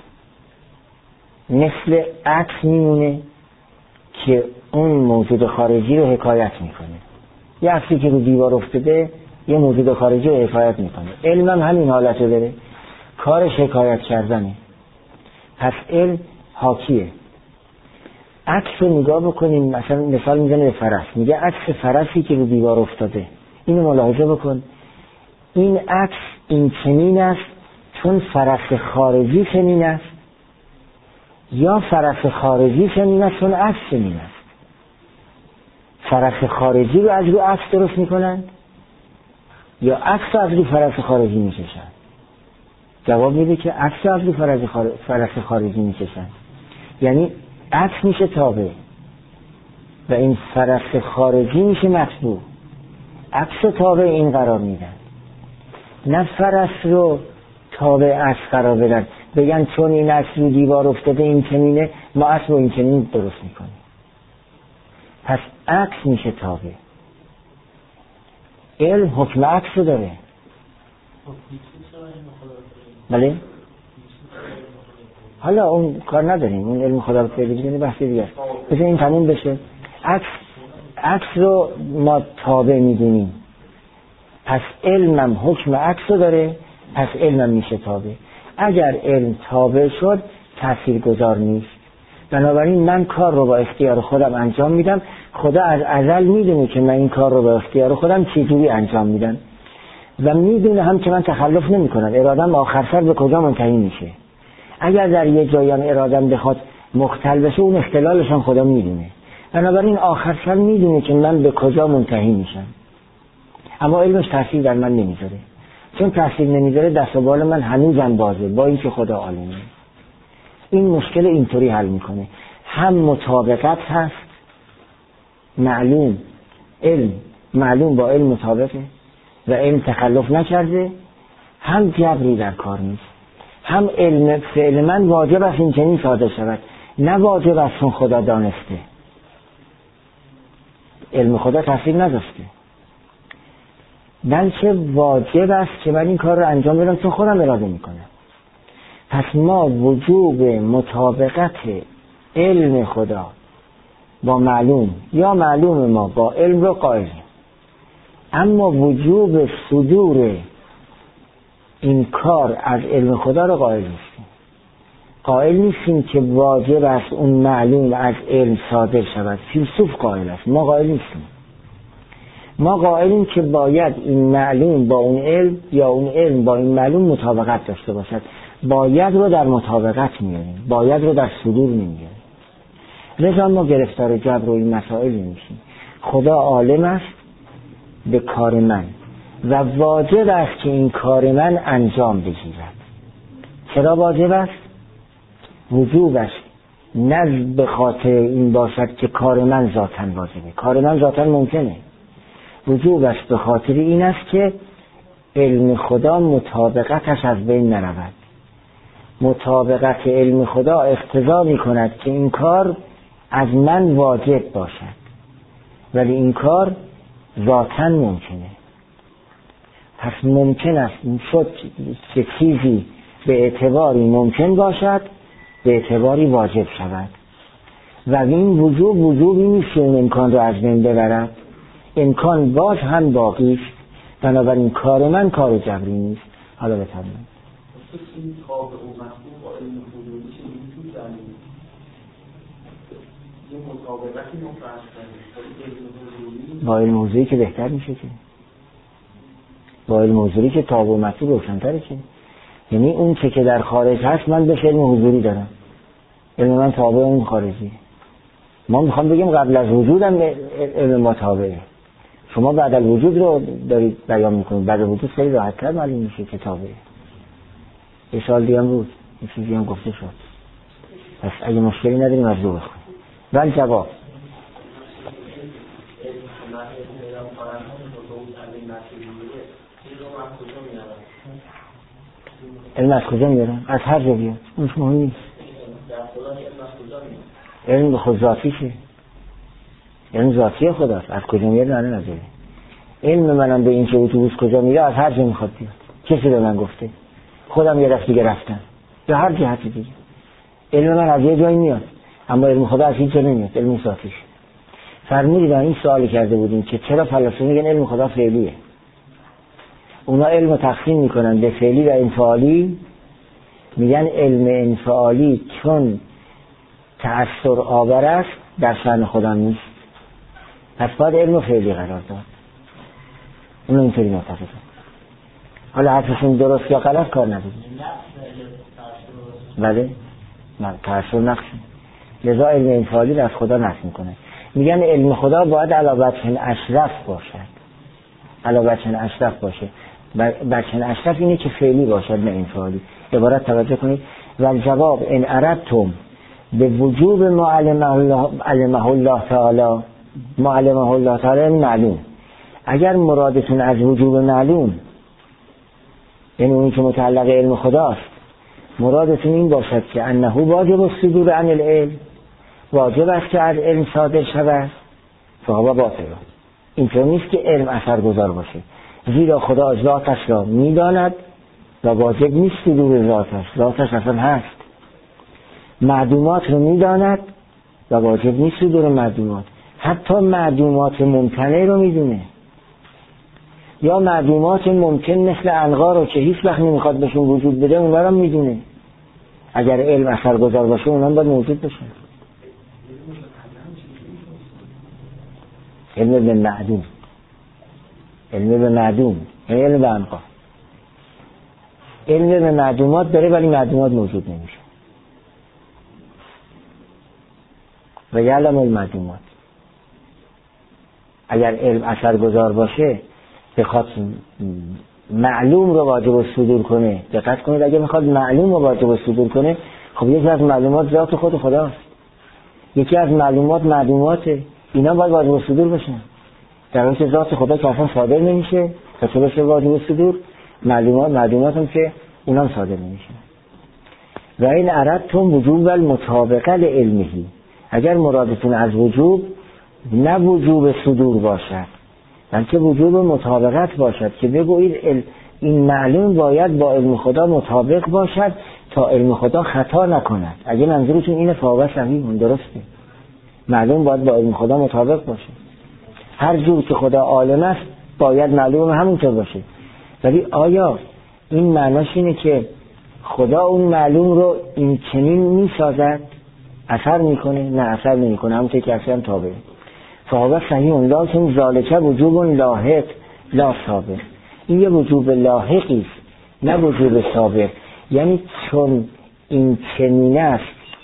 A: مثل عکس میمونه که اون موجود خارجی رو حکایت میکنه. یه عکسی که رو دیوار افتاده یه موجود خارجی رو حکایت میکنه. علم هم همین حالت رو داره، کارش حکایت کردنه. پس علم حاکیه. عکس رو نگاه بکنیم، مثلا مثال میزنه به فرس، میگه عکس فرسی که رو دیوار افتاده، اینو ملاحظه بکن، این عکس این چنین است چون فرس خارجی چنین است، یا فرس خارجی چنین است چون عکس چنین است. فرس خارجی رو از رو عکس درست میکنن یا عکس رو از رو فرس خارجی میکشن؟ جواب میده که عکس رو از رو فرس, خارج... فرس خارجی میکشن. یعنی عکس میشه تابع و این فرس خارجی میشه مطبوع. عکس تابع این قرار میدن، نه فرس رو تابع عکس قرار بدن، بگن چون این عکس رو دیوار افتاده این چنینه، ما عکس رو این چنین درست میکنیم. پس عکس میشه تابع. علم حکم عکس رو داره. بله؟ حالا اون کار نداریم، اون علم خدا رو پیدا بزنی بحثی دیگه است. بذار این تموم بشه. عکس عکس رو ما تابع میدونیم، پس علمم حکم عکس رو داره، پس علمم میشه تابع. اگر علم تابع شد تاثیرگذار نیست. بنابراین من کار رو با اختیار خودم انجام میدم، خدا از ازل میدونه که من این کار رو با اختیار خودم چجوری انجام میدم و میدونه هم که من تخلف نمی کنم. ارادم آخر سر به کجا منتهی میشه. اگر در یه جایی هم ارادم بخواد مختل بشه، اون اختلالش هم خدا میدونه. بنابراین آخر سر میدونه که من به کجا منتهی میشم، اما علمش تاثیر در من نمیذاره. چون تاثیر نمیذاره دست و بال من هنوزم بازه، با اینکه خدا عالمه. این مشکل اینطوری حل میکنه. هم مطابقت هست، معلوم علم معلوم با علم مطابقه و علم تخلف نکرده، هم جبری در کار نیست. هم علم فعل من واجب است این چنین صادر شود، نه واجب است چون خدا دانسته. علم خدا تاثیر نذاشته، بلکه واجب است که من این کار رو انجام بدم چون خودم اراده میکنم. پس ما وجوب مطابقت علم خدا با معلوم یا معلوم ما با علم رو قائلیم، اما وجوب صدور این کار از علم خدا رو قائل نیستیم. قائل نیستیم که واجب است اون معلوم از علم صادر شود. فیلسوف قائل است، ما قائل نیستیم. ما قائلیم که باید این معلوم با اون علم یا اون علم با این معلوم مطابقت داشته باشد. باید رو در مطابقت میاریم، باید رو در صدور نمیاریم. لذا ما گرفتار جبر و این مسائل نمیشیم. خدا عالم است به کار من و واجب است که این کار من انجام بگیرد. چرا واجب است؟ وجوب است، نه به خاطر این باشد که کار من ذاتاً واجبه. کار من ذاتاً ممکنه. وجوب است به خاطر این است که علم خدا مطابقتش از بین نرود. مطابقت علم خدا اقتضا می کند که این کار از من واجب باشد، ولی این کار ذاتاً ممکنه. پس ممکن است شد که چیزی به اعتباری ممکن باشد به اعتباری واجب شود و این وجوب وجوبی نیست که این امکان رو از بین ببرد. امکان باز هم باقی است، بنابراین کار من کار جبری نیست. حالا بفرمایید.
C: این تابع و مطبوع با علم حضوری چه میتونی دلیل یه مطابقتی مفرد کنید با علم حضوری که بهتر میشه که
A: با علم حضوری که تابع و مطلوب روشن‌تره که، یعنی اون چه که در خارج هست من بهش علم حضوری دارم، علم من تابع اون خارجی. ما میخوام بگیم قبل از وجودم علم ما تابعه. شما بعد از وجود رو دارید بیان میکنید، بعد از وجود خیلی راحت‌تر معلوم میشه که تابعه. یه سال دیگه هم بود یه چیزی هم گفته شد، پس اگه مشکلی نداریم از دو بخونیم. ولی جواب علم از کجا میارن؟ از هر جا بیاد، اونش مهم نیست. علم به خود ذاتیشه، علم ذاتی خداست، از کجا میاد نه نداره. علم منم به این که اتوبوس کجا میره از هر جا میخواد بیاد، کسی به من گفته، خودم یه دفعه دیگه رفتم یا هر جهت دیگه. علم من از یه جایی میاد، اما علم خدا از هیچ جا نمیاد، علم ذاتیش. فرمودید این سوالی کرده بودیم که چرا فلاسفه میگن علم خدا فعلیه. اونا علم تقسیم میکنن به فعلی و انفعالی، میگن علم انفعالی چون تأثیر آور است در شأن خدا نیست، پس باید علم فعلی قرار داد. اون اینطوری معتقدن. حالا حرفشون درست یا غلط کار نداریم. بله؟ نه تأثیر نقص. لذا علم انفعالی رو از خدا نقص میکنه. میگن علم خدا باید علی وجه اشرف باشد، علی وجه اشرف باشه. وجه اشرف اینه که فعلی باشد نه انفعالی. عبارت توجه کنید. و جواب ان اردتم به وجوب ما علمه الله تعالی، ما علمه الله تعالی معلوم. اگر مرادتون از وجوب معلوم، یعنی اونی که متعلق علم خداست، مرادتون این باشد که انه واجب الصدور عن العلم، واجب است که از علم صادر شود، فهو باطل. اینطور نیست که علم اثرگذار باشه، زیرا خدا ذاتش را میداند و واجب نیست صدور ذاتش، ذاتش اصلا هست. معدومات رو میداند و واجب نیست صدور معدومات، حتی معدومات ممکنه رو میدونه، یا معدومات ممکن مثل عنقا رو که هیچ وقت نمیخواد بهشون وجود بده اونا رو میدونه. اگر علم اثرگذار باشه اونا باید موجود بشه. علم به معدوم، علم به معدوم یعنی علم به عنقا. علم به معدومات داره ولی معدومات موجود نمیشه. و یعلم المعدومات. اگر علم اثرگذار باشه بخواد معلوم رو واجب الصدور کنه، دقت کنید اگه میخواد معلوم رو واجب الصدور کنه، خب یکی از معلومات ذات خود خداست، یکی از معلومات معدوماته، اینا باید واجب الصدور بشن. در حالی که ذات خدا که اصلا صادر نمیشه تا چه بشه واجب الصدور، معلومات معدومات هم که اونام صادر نمیشه. و این اردتم وجوب المطابقه لعلمه، اگر مرادتون از وجوب نه وجوب صدور باشد بلکه وجوب مطابقت باشد، که بگویید این معلوم باید با علم خدا مطابق باشد تا علم خدا خطا نکند. اگه منظورتون اینه فاوه صحیح درسته، معلوم باید با علم خدا مطابق باشه. هر جور که خدا عالم است باید معلوم همونطور باشه. ولی آیا این معناش اینه که خدا اون معلوم رو این چنین میسازد، اثر میکنه؟ نه اثر نمیکنه، همونطور که اصلا تابعه. فاوه صحیح لیکن ذالک وجوب لاحق لا سابق. این یه وجوب لاحقی است نه وجوب سابق. یعنی چون این چنین است،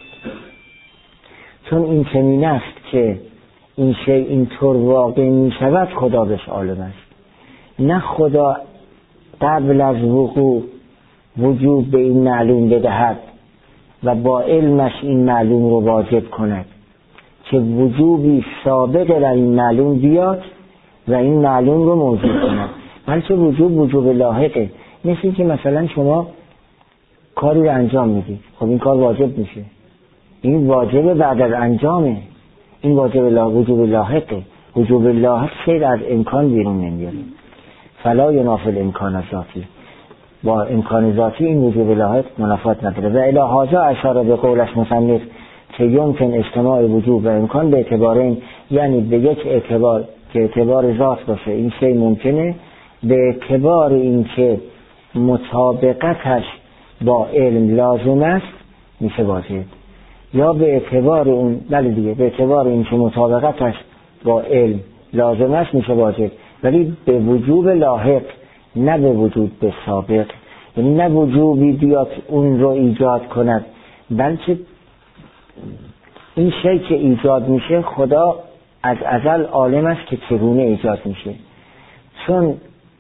A: چون این چنین است که این شی اینطور واقع می شود خدا بهش عالم است، نه خدا قبل از وقوع وجود به این معلوم بدهد و با علمش این معلوم رو واجب کند که وجوبی سابق در این معلوم بیاد و این معلوم رو موجود کند، بلکه وجوب وجوب لاحقه. مثل که مثلا شما کاری رو انجام میدید، خب این کار واجب میشه، این واجب بعد از انجامه، این واجب لا وجوب لاحقه. وجوب لاحق خیر از امکان بیرون نمیاره، فلا ینافی الامکان ذاتی، با امکان ذاتی این وجوب لاحق منافات نداره. و الی هذا اشاره به قولش مصنف که یمکن اجتماع وجوب و امکان به اعتبار این، یعنی به یک اعتبار که اعتبار ذات باشه این شی ممکنه، به اعتبار این که مطابقتش با علم لازم است میشه واجب، یا به اعتبار اون بله دیگه به اعتبار این که مطابقتش با علم لازم است میشه واجب. ولی به وجوب لاحق نه به وجود به سابق، یعنی نه وجوبی بیاد اون رو ایجاد کند، بلکه این شی که ایجاد میشه خدا از ازل عالم است که چگونه ایجاد میشه، چون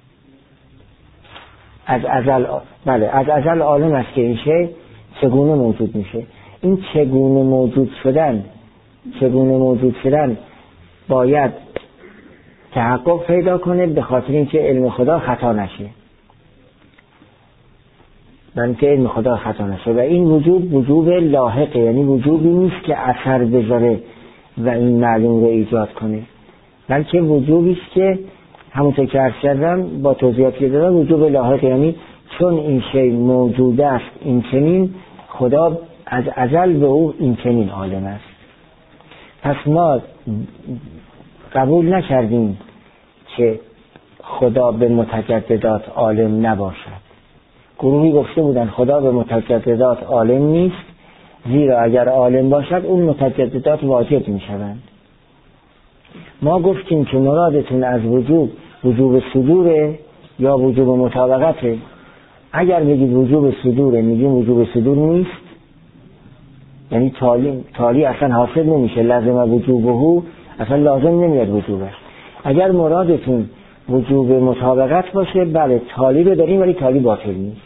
A: از ازل بله از ازل عالم است که این شی چگونه موجود میشه. این چگونه موجود شدن چگونه موجود شدن باید تحقق پیدا کنه، به خاطر اینکه علم خدا خطا نشه، بلکه علم خدا خطا نشه. و این وجود وجود لاحقه، یعنی وجودی نیست که اثر بذاره و این معلوم رو ایجاد کنه، بلکه وجودی است که همونطور که عرض کردم با توضیحاتی که دادم وجود لاحقه، یعنی چون این شی موجود است این چنین خدا از ازل به او این چنین عالم است. پس ما قبول نکردیم که خدا به متجددات عالم نباشد. گروهی گفته بودن خدا به متجددات عالم نیست، زیرا اگر عالم باشد اون متجددات واجب می شوند. ما گفتیم که مرادتون از وجوب وجوب صدوره یا وجوب مطابقته. اگر بگید وجوب صدوره میگیم وجوب صدور نیست، یعنی تالی, تالی اصلا حاصل نمیشه، لازم وجوبه اصلا لازم نمیاد وجوبش. اگر مرادتون وجوب مطابقت باشه بله تالی رو داریم ولی تالی باطل نیست.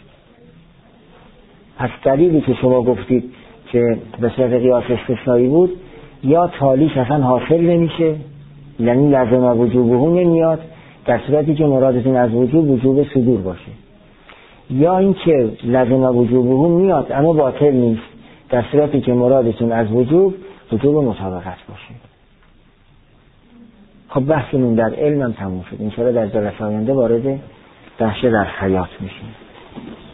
A: پس دلیلی که شما گفتید که به صورت قیاس استثنایی بود، یا تالیش اصلا حاصل نمیشه یعنی لازم وجوبه نمیاد در صورتی که مرادتون از وجوب وجوب صدور باشه، یا اینکه لازم وجوبه میاد اما باطل نیست در صورتی که مرادتون از وجوب وجوب مطابقت باشه. خب بحثمون در علم هم تموم شد. انشاءالله در جلسه آینده وارد بحث در حیات میشیم.